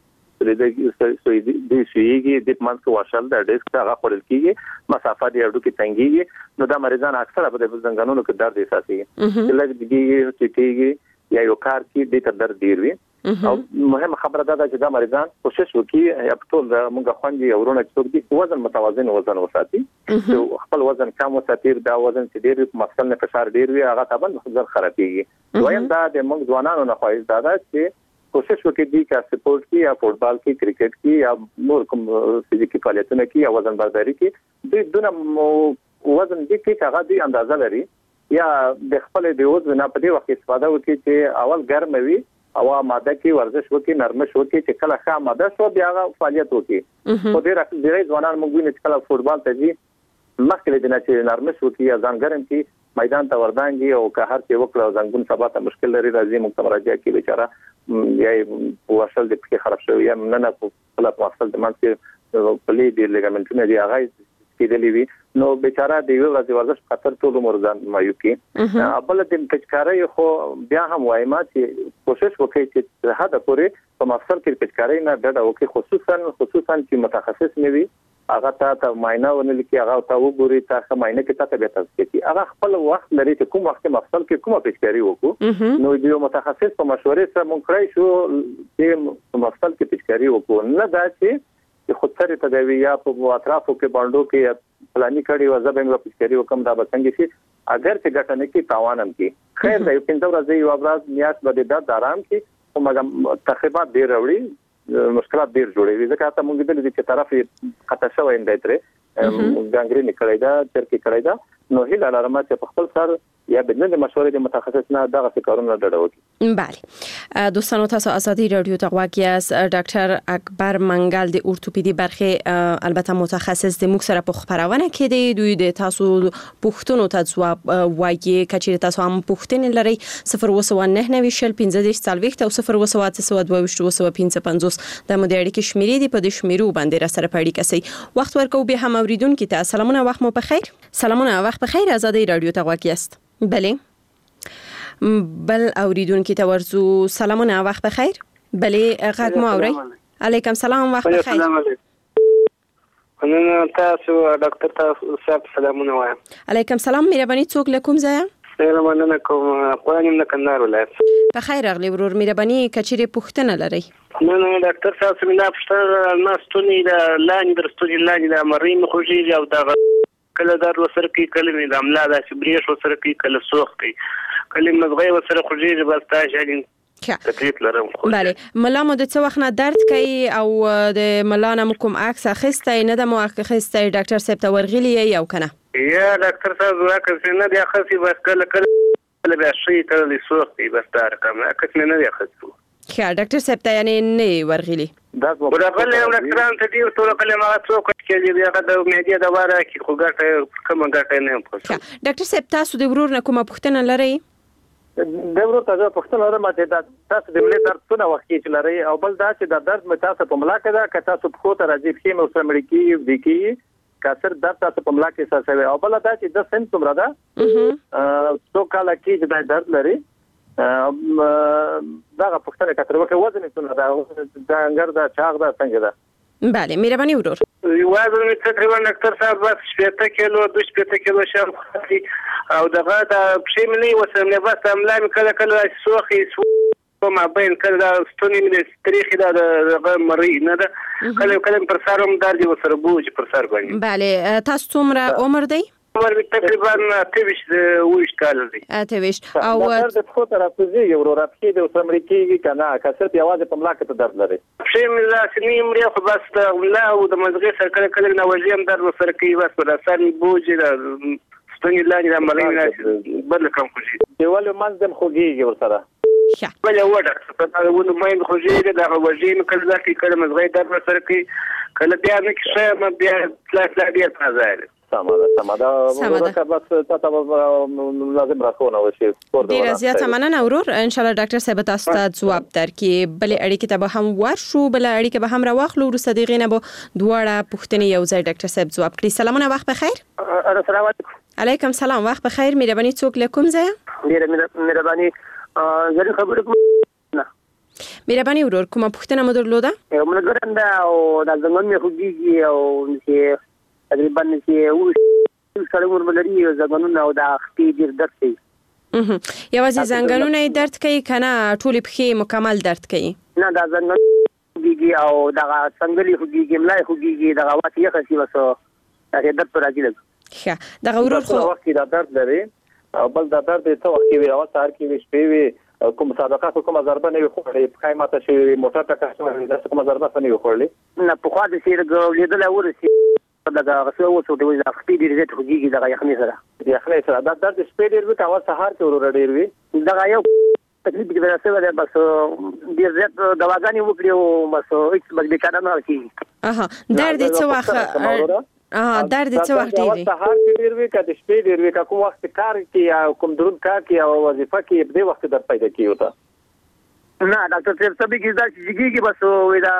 د شيږي د منځ واشل د ډیسک هغه خورل کیږي مسافه د اډو کې تنګيږي نو دا مریضان اکثره په زنګانونو کې درد احساسي لږ دیږي چې کیږي یا یو کار کې د درد ډیر وي او مهمه خبره ده چې دا مریضان کوشش وکړي یا په ټول موږ خوندې ورونه چې د وزن متوازن وزن وساتي خپل وزن کم وساتي دا وزن چې ډیر مفصل نه فشار ډیر وي هغه طبعا ځل خرابيږي وایم دا د موږ ځوانانو نه خواهش ده چې کوشش وکړي چې سپورت کې یا فوتبال کې کرکټ کې یا نور کوم فزیکي فعالیتونه کې یا وزن برداري کې د دونه وزن د کې هغه د اندازه لري یا د خپل د وزن نه په دې وخت استفاده وکړي چې اول ګرم وي او ماده کې ورزش وکړي نرمش وکړي چې کله ښه ماده شو بیا فعالیت وکړي خو ډېر ځوانان موږ ویني چې کله فوتبال ته ځي مخکې د چې نرمش وکړي یا ځان ګرم کړي میدان ته وردانګي او که هر څه وکړو زنګون سبا ته مشکل لري راځي موږ مراجعه کوي بیچاره یا وصل د پکې خراب شوی یا نه خپل وصل د منځ پلي دی لګامنټونه دی هغه کېدلی وي نو بیچاره د یو ورځې ورزش خطر ټول عمر ځان مایو کې ابل د پچکاري خو بیا هم وایم چې کوشش وکړي چې هدا پورې په مفصل کې پچکاري نه ډډه وکړي خصوصا چې متخصص نیوي هغه ته معاینه ونل کې هغه ته وګوري تاسو معاینه کې تاسو به تاسو کې هغه خپل وخت لري چې کوم وخت مفصل کې کومه پچکاري وکړو نو یو متخصص په مشورې سره مونږ کړی شو چې مفصل کې پچکاري وکړو نه دا چې خود سره تداوی یا په اطرافو کې باندې کې پلاني کړي او زبېن په پچکاري وکم دا بسنګ شي اگر چې ګټه نه کې تاوانم کې خیر دی په څو ورځې یو ابراز نیات بده د آرام کې او مګم تخریبات ډیر وړي مشکلات ډیر جوړوي ځکه ته مونږ د دې چې طرف خطا شوی اندایتره ګانګرین کړی دا ترکی کړی دا نو هیله لرم چې په خپل سر یا بدل د مشورې د متخصص نه دغه کارونه ډډه وکړي بله دوستانو تاسو آزادی رادیو ته غواړئ از ډاکټر اکبر منګل د اورتوپیدي برخه البته متخصص د موږ سره په خبرونه کې دی دوی د تاسو پوښتنو ته ځواب وایي کچې تاسو هم پوښتنې لري 0299015 او 0292215 د مدیریت کې شمیرې دی په دې شمیرو باندې را سره پړی کسي وخت ورکو به هم اوریدونکو ته سلامونه وخت مو په خیر سلامونه وخت په خیر آزادی رادیو ته غواړئ است بله بل اوریدونکو ته ورزو سلامونه وخت بخیر بله غږ مو اوري علیکم سلام وخت بخیر نن تاسو ډاکټر تاسو صاحب سلامونه وایم. علیکم سلام. مهرباني څوک له کوم ځای؟ ډېره مننه کوم. قرآن د کندهار ولایت. په خیر راغلی ورور. مهرباني کچېرې پوښتنه لرئ؟ نه ډاکټر صاحب څنګه پوښتنه نه ستونی د لاندې درستونی لاندې د مریم خوږي او د کله در وسره کې کله مې د املا د سبریش وسره کې کله سوخ کې کله مزغې وسره خوږي بس تاسو تکلیف لرم. بله ملا مو د څه وخت نه درد کوي او د ملا نه کوم عکس اخیستی نه د مو اخیستی ډاکټر صاحب ته ورغلی یو کنه؟ یا ډاکټر صاحب راکړ نه دی اخیستی بس کله بیا شي کله سوخ کې بس دا رقم اکس نه دی اخیستو. ښه ډاکټر صاحب ته یعنی نه ورغلی؟ ورغلی یو ډاکټران ته ډېر ټول کله ما څوک کې دی هغه د معدې د واره کې خو ګټه کوم ګټه نه پوښتنه. ډاکټر صاحب تاسو د ورور نه کومه پوښتنه لرئ؟ د ورور تاسو پوښتنه لرم چې تاسو د ملي درد څونه وخت کې لري او بل دا چې د درد مې تاسو په ملا کې دا که تاسو په خو ته راځي کې مو سره مړکی دی کې کثر درد تاسو په ملا کې ساسوي او بل دا چې د سیمټوم را ده څو کال کې د درد لري دا پوښتنه کتر وکړه وزن څونه دا د انګر دا چاغ دا څنګه ده؟ بله مهرباني ورور. وزن مې تقریبا ډاکټر صاحب بس 70 کیلو 2 کیلو شام او دغه د پښې مې نه وسم نه بس املا مې کله کله سوخي ما بین کله ستونی مې تاریخي دا د مری نه ده کله پر سرم درد وسره بوج پر سر باندې. بله تاسو څومره عمر دی؟ عمر مې تقریبا 23 کال دی. 23 او درد خو ته راځي یو راځي د امریکایي کنه کثر په आवाज په ملا کې درد لري. پښې مې لا سنې مې خو بس د ملا او د مزغې سره کله نه وژم درد وسره کوي بس پر سر بوج ستونی لاندې د مریم بل کوم خوږي دیوال منځم خوږي ورسره. بل یو ډاکټر په دا ونه مې خوږي دا وژم کله کله مزغې درد وسره کوي کله بیا نه کې ما بیا لا بیا تازه سماده بس تاسو لازم راخونه وشي. ډیره زیاته مننه ورور. ان شاء الله ډاکټر صاحب تاسو ته ځواب درکړي. بل اړیکې ته به هم ورشو بل اړیکې به هم راواخلو وروسته دغه نه به دواړه پوښتنې یو ځای ډاکټر صاحب ځواب کړي. سلامونه وخت بخیر. السلام علیکم. علیکم سلام وخت بخیر. مهرباني څوک له کوم ځای؟ ډیره مهرباني زری خبره کوم. مهرباني ورور کومه پوښتنه مو درلوده؟ یو ملګری دا او د زمون مې خوږي او چې تقریبا چې سره ورملري زغنونه او د خپې ډیر درد کوي. یوازې زنګنونه درد کوي کنه ټول پښې مکمل درد کوي؟ نه دا زنګنونه خوږي او دغه څنګهلی خوږي ملای خوږي دغه واټ یې خسي وسو هغه درد پر راځي. ښه دغه ورور خو وخت دا درد لري او بل دا درد ته وخت کې وي او سار کې وي شپې وي کوم سابقه کوم ضربه نه وي خوړلې پخای ماته شي موټر ټکا شوی دا کوم ضربه نه وي خوړلې نه په خوا د سیر لیدل ورسي دا غسه وسو د وځه خپې ډیر زیات خوږي دغه یخني سره دا درد شپې ډیر وي او سهار کې ورور ډیر وي دغه یو تکلیف کې راځي دا بس ډیر زیات دواګانې وکړي او بس هیڅ بل کار نه کوي. درد څه وخت درد څه وخت دی؟ سهار کې ډیر وي کله شپې ډیر وي کوم وخت کار کې یا کوم درون کار کې او وظیفه کې په دې وخت درد پیدا کیږي. نه ډاکټر صاحب سبي کې دا چې بس ودا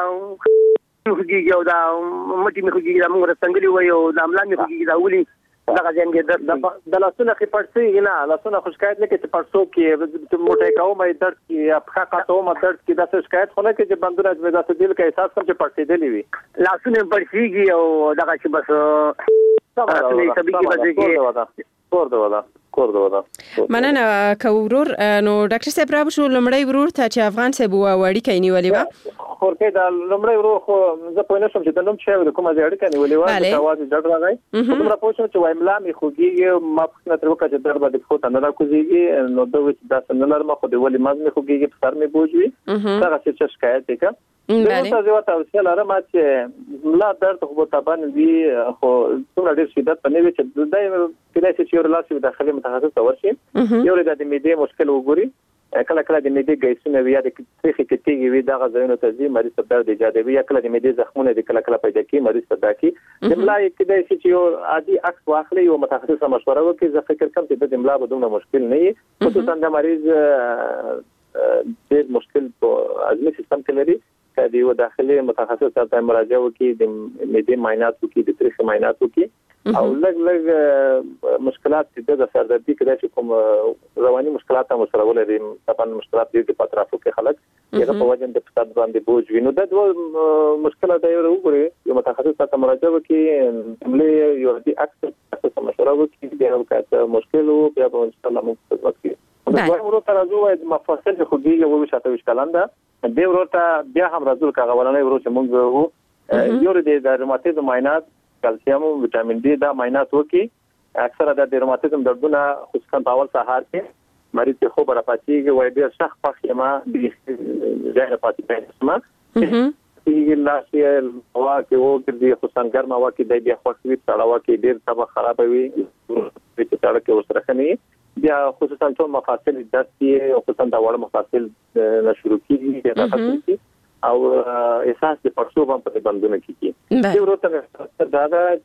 خوږي او دا مټي مې خوږي دا موږ څنګه وایو دا املا مې خوږي دا ولي دا غزين کې د لاسونه کې پړسي نه لاسونه خوشکایت نه کې چې پړسو کې موټه کوم درد کې یا په خاطر ما درد کې دا څه شکایت خونه کې چې بندونه د ذات دل کې احساس کوم چې پړسي دي وي لاسونه پړسيږي او دا چې بس لاسونه سبي کې بځي کې کور دا مننه کورور. نو ډاکټر صاحب راو شو لمړی ورور ته چې افغان صاحب وړي کې نیولې و خورکې دا لمړی ورور خو زه په نشم چې د نوم چې کومه ځای اړیکه نیولې و چې आवाज ډډ راغی کومه پوښتنه چې وایم لا مې خوږي ما په نتر وکړه چې درد باندې خو ته نه راکوزيږي نو دوی چې دا څنګه لرم خو دی ولې مازه خوږي په سر مې بوجوي دا څه شکایت دی دا تاسو ته اوسه لرم چې لا درد خو طبعا وی خو څومره ډیر شدت پنه وی چې دای کله چې یو لاس داخلي متخصص ورشي یو د دې مشکل وګوري کله کله د معدې ګیسونه وی د تاریخي کتیږي وی دا غزونه تزي مریض ته درد ایجاد وی کله د معدې زخمونه د کله کله پیدا کی مریض ته داکي د ملا کې چې یو عادي عکس واخلي یو متخصص مشوره وکړي زه فکر کوم چې د ملا بدون مشکل نه وي خصوصا د مریض د مشکل په عضلي سیستم کې لري کله یو داخلي متخصص ته مراجعه وکړي د معدې معاینات وکړي د تاریخي معاینات وکړي او لږ مشکلات د سردردي کې د کوم رواني مشکلات هم سره ولري طبعا مشکلات دي په اطرافو کې خلک هغه په وجه د فساد باندې بوج وینو د دوه مشکلات دی وګوري یو متخصص ته مراجعه وکړي عملي یو دي اکثر مشوره وکړي د هغه مشکل او بیا په ان شاء الله موږ خدمت کوي دا ورته راځو د مفاصل خوږي یو شاته وشکلاندا د ورته بیا هم راځو کاغه ولنې ورته موږ یو د روماتیزم معاینات کلسیم او وټامین ډي دا معاینات وکي اکثره د روماتیزم دردونه خصوصا په اول سهار کې مریض ته خو برپاتېږي وای ډیر سخت پخېما د ځای پاتې پېښما لا شي هوا کې وګړي خصوصا ګرمه هوا کې د بیا خوښوي تړاو کې ډیر تبه خرابوي چې تړاو کې وسره خني بیا خصوصا ټول مفاصل دستي او خصوصا د وړ مفاصل نشرو کیږي د تاسو او احساس د پرسو په بندونه کیږي د ورته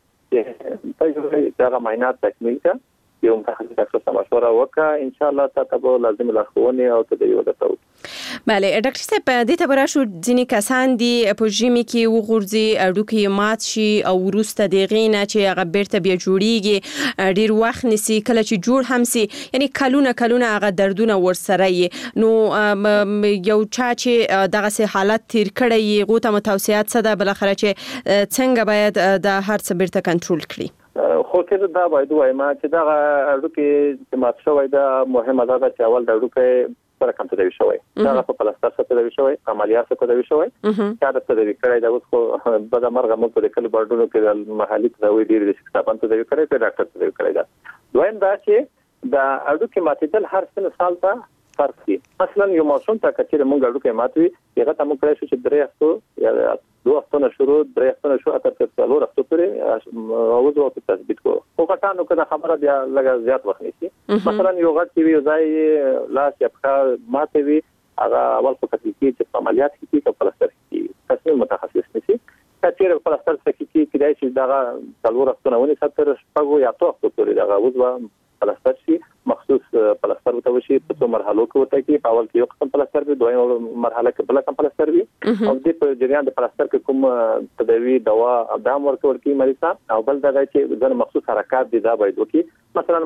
دا معاینات تکمیل کا یو متخصص ډاکټر مشوره وکړه ان شاء الله تاسو لازم لارښوونې او تدابیر وکړئ. بله ډاکټر صاحب د ته براشو ځینې کسان دي په ژمي کې وغورځي اډوکې مات شي او ورسته د غینه چې هغه بیرته بیا جوړیږي ډیر وخت نسی کله چې جوړ هم سي یعنی کلونه هغه دردونه ورسره نو یو چا چې دغه سه حالت تیر کړی غوته متوسعات صدا بل اخر چې څنګه باید د هر څه بیرته کنټرول کړي خو کې دا باید وایم چې دا اډوکې مات شوی دا مهمه ده چې اول د اډوکې سره کوم تدوي شوی دا په پلاستر سره تدوي شوی عملیات سره تدوي شوی دا د تدوي کړی دا اوس خو بد مرغه مو په کله بردونو کې د محلي تدوي ډیر د شکستان تدوي کړی په ډاکټر تدوي کړی دا دویم دا چې دا اډوکې ماتېدل هر سن سال ته فرق دي مثلا یو موسم ته کچې موږ اډوکې ماتوي هغه ته موږ کړی شو چې 3 هفتو یا 2 هفتو شروع 3 هفتو شو اته تر 4 هفتو پورې اوځو په تثبیت کو او کټانو کده خبره بیا لږ زیات وخت نیسي مثلا یو غټ وی ځای لاس یا په ماته وی هغه اول په کتل کې چې عملیات کې په پلاستر کې تاسو متخصص نشي کچېر په پلاستر کې کېدای شي دا 4 هفتو ونی 70 شپږو یا 8 هفتو پورې دا اوځو پلاستر شي مخصوص پلاستر وته شي په څو مرحلو کې وته کې په اول کې یو قسم پلاستر وي دویم مرحله کې بل قسم پلاستر وي او د په جریان د پلاستر کې کوم تداوی دوا اقدام ورکول کی مریض او بل دا چې ځنه مخصوص حرکات دي دا باید وکي مثلا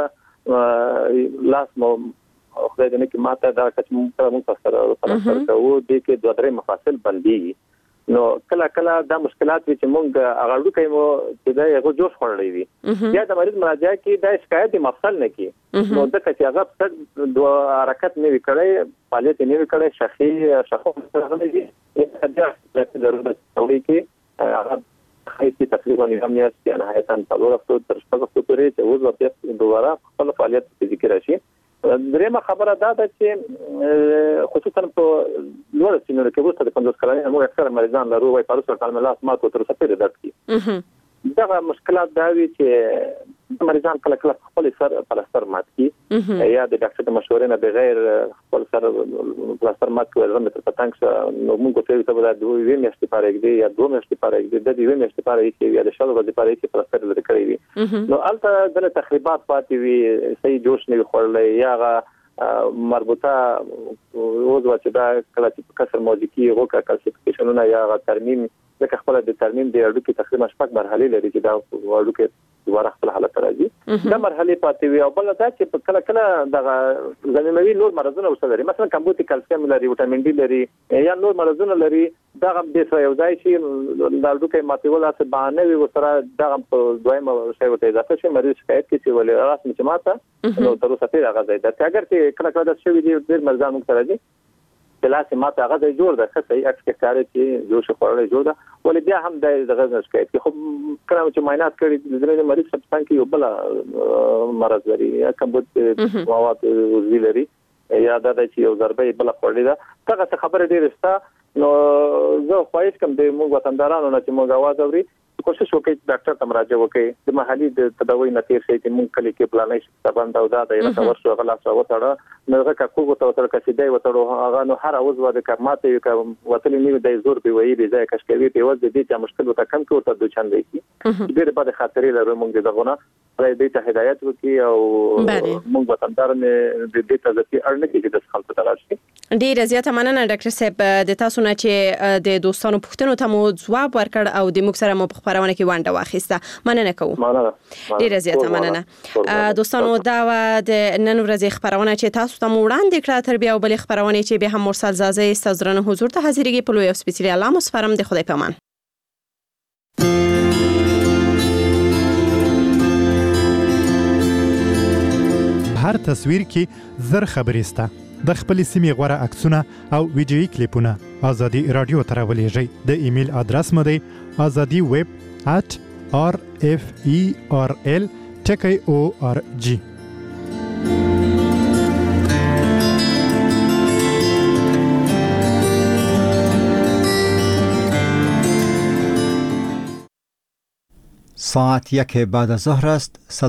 موږ لاس مو خدای دې کې ماته دا چې موږ پلاستر کوو د کې دوه درې مفاصل بندي نو کله دا مشکلات چې موږ هغه ډوکې مو چې دا یو جوش خورلې وي یا د مریض مراجعه کې دا شکایت مفصل نه کی نو د کچې هغه دوه حرکت نه وکړي فعالیت نه وکړي شخصي نه دي دا ضرورت توي کې هغه خیسي تقریبا هم نه نهایتاً څلور هفتو تر شپږ هفتو پورې چې اوس ورته دوباره خپل فعالیت فزیکي راشي درېمه خبره دا ده چې خصوصا په لوړ سنونو کې وروسته د 50 کلنۍ موږ اکثر مریضان لرو وايي په سر کال ملاس مات او تر څه پورې درد کوي دا مشکلات دا وی چې مریضان کله خپل سر پلاستر مات کی یا د ډاکټر د مشورې نه بغیر خپل سر پلاستر مات کوي زموږ ته تنګ نو موږ ته څه بل دوه وی میاشتې پاره کې یا 2 میاشتې پاره کې د دې میاشتې پاره کې یا د شلو ورځې پاره کې پلاستر لري کړی وي نو البته د تخریبات پاتې وي صحیح جوش نه خورلې یا مربوطه وضع چې دا کله چې کسر موجودي غوکا کلسیفیکیشنونه یا ترمیم د خپل د ترمیم د اډو کې تقریبا 6 مرحله لري چې دا اډو کې دوباره خپل حالت راځي دا مرحله پاتې وي او بل دا چې کله د زمینوي نور مرزونه وسه لري مثلا کمبوتي کلسیم لري وټامین ډي لري یا نور مرزونه لري دا هم د څه یو ځای شي د اډو کې ماتول اسه باندې وي وسره دا په دویمه شی وته اضافه شي مریض شکایت کوي چې ولې راس مې ماته نو تر اوسه پیدا غځي دا اگر چې کله دا شوی دی ډیر مرزان مو راځي بلاسه ماته هغه ځای جوړ ده خصي اکس کې کار چې جوړ شو خورلې جوړ ده ولې بیا هم د غږ شکایت کې خو کله چې معاینات کړي د مریض سبستان کې یو بل مرض لري یا کمبوت مواد وزیلري یا دا چې یو ضربه بل خورلې ده هغه خبره ډیره ستا نو زه خواهش کوم د موږ وطندارانو نه چې موږ आवाज اوري کوشش وکړئ ډاکټر ته مراجعه وکړئ د محلي د تداوی نتیجه شي چې مونږ کلی کې پلانې شتابند او دا د یو ورشو غلا څو وتاړه نو هغه کوو ته وتر کسي دی وتاړو هغه نو هر اوس و د کارماته یو وتلې نیو د زور به وی به ځای کښ کوي په وځ د دې چې مشکل وته کم کوته د چاندې کی ډېر په خاطرې لرو مونږ دغه دې ته هدایت وکړي او موږ وطنداران دې ته ځکه اړنه کې د خلکو تلاشي. ډیره زیاته مننه ډاکټر صاحب د تاسو نه چې د دوستانو پوښتنو ته مو ځواب ورکړ او د موږ سره مو په خبرونه کې ونډه واخیسته. مننه کوم. ډیره زیاته مننه. دوستانو دا د نن ورځې خبرونه چې تاسو ته وړاندې کړه، تر بیا بل خبرونه چې به هم مرسل زازه استاذرانه حضور ته حاضرېږي په لوی او سپیڅلي الله مسفرم د خدای په امان. هر تصویر کې زر خبرې سته. د خپل سیمې غوړه عکسونه او ویډیويي کلیپونه ازادي رادیو ته راولېږئ. د ایمیل ادرس مو دی azadiweb@rferl.org. ساعت 1 بعد از ظهر است.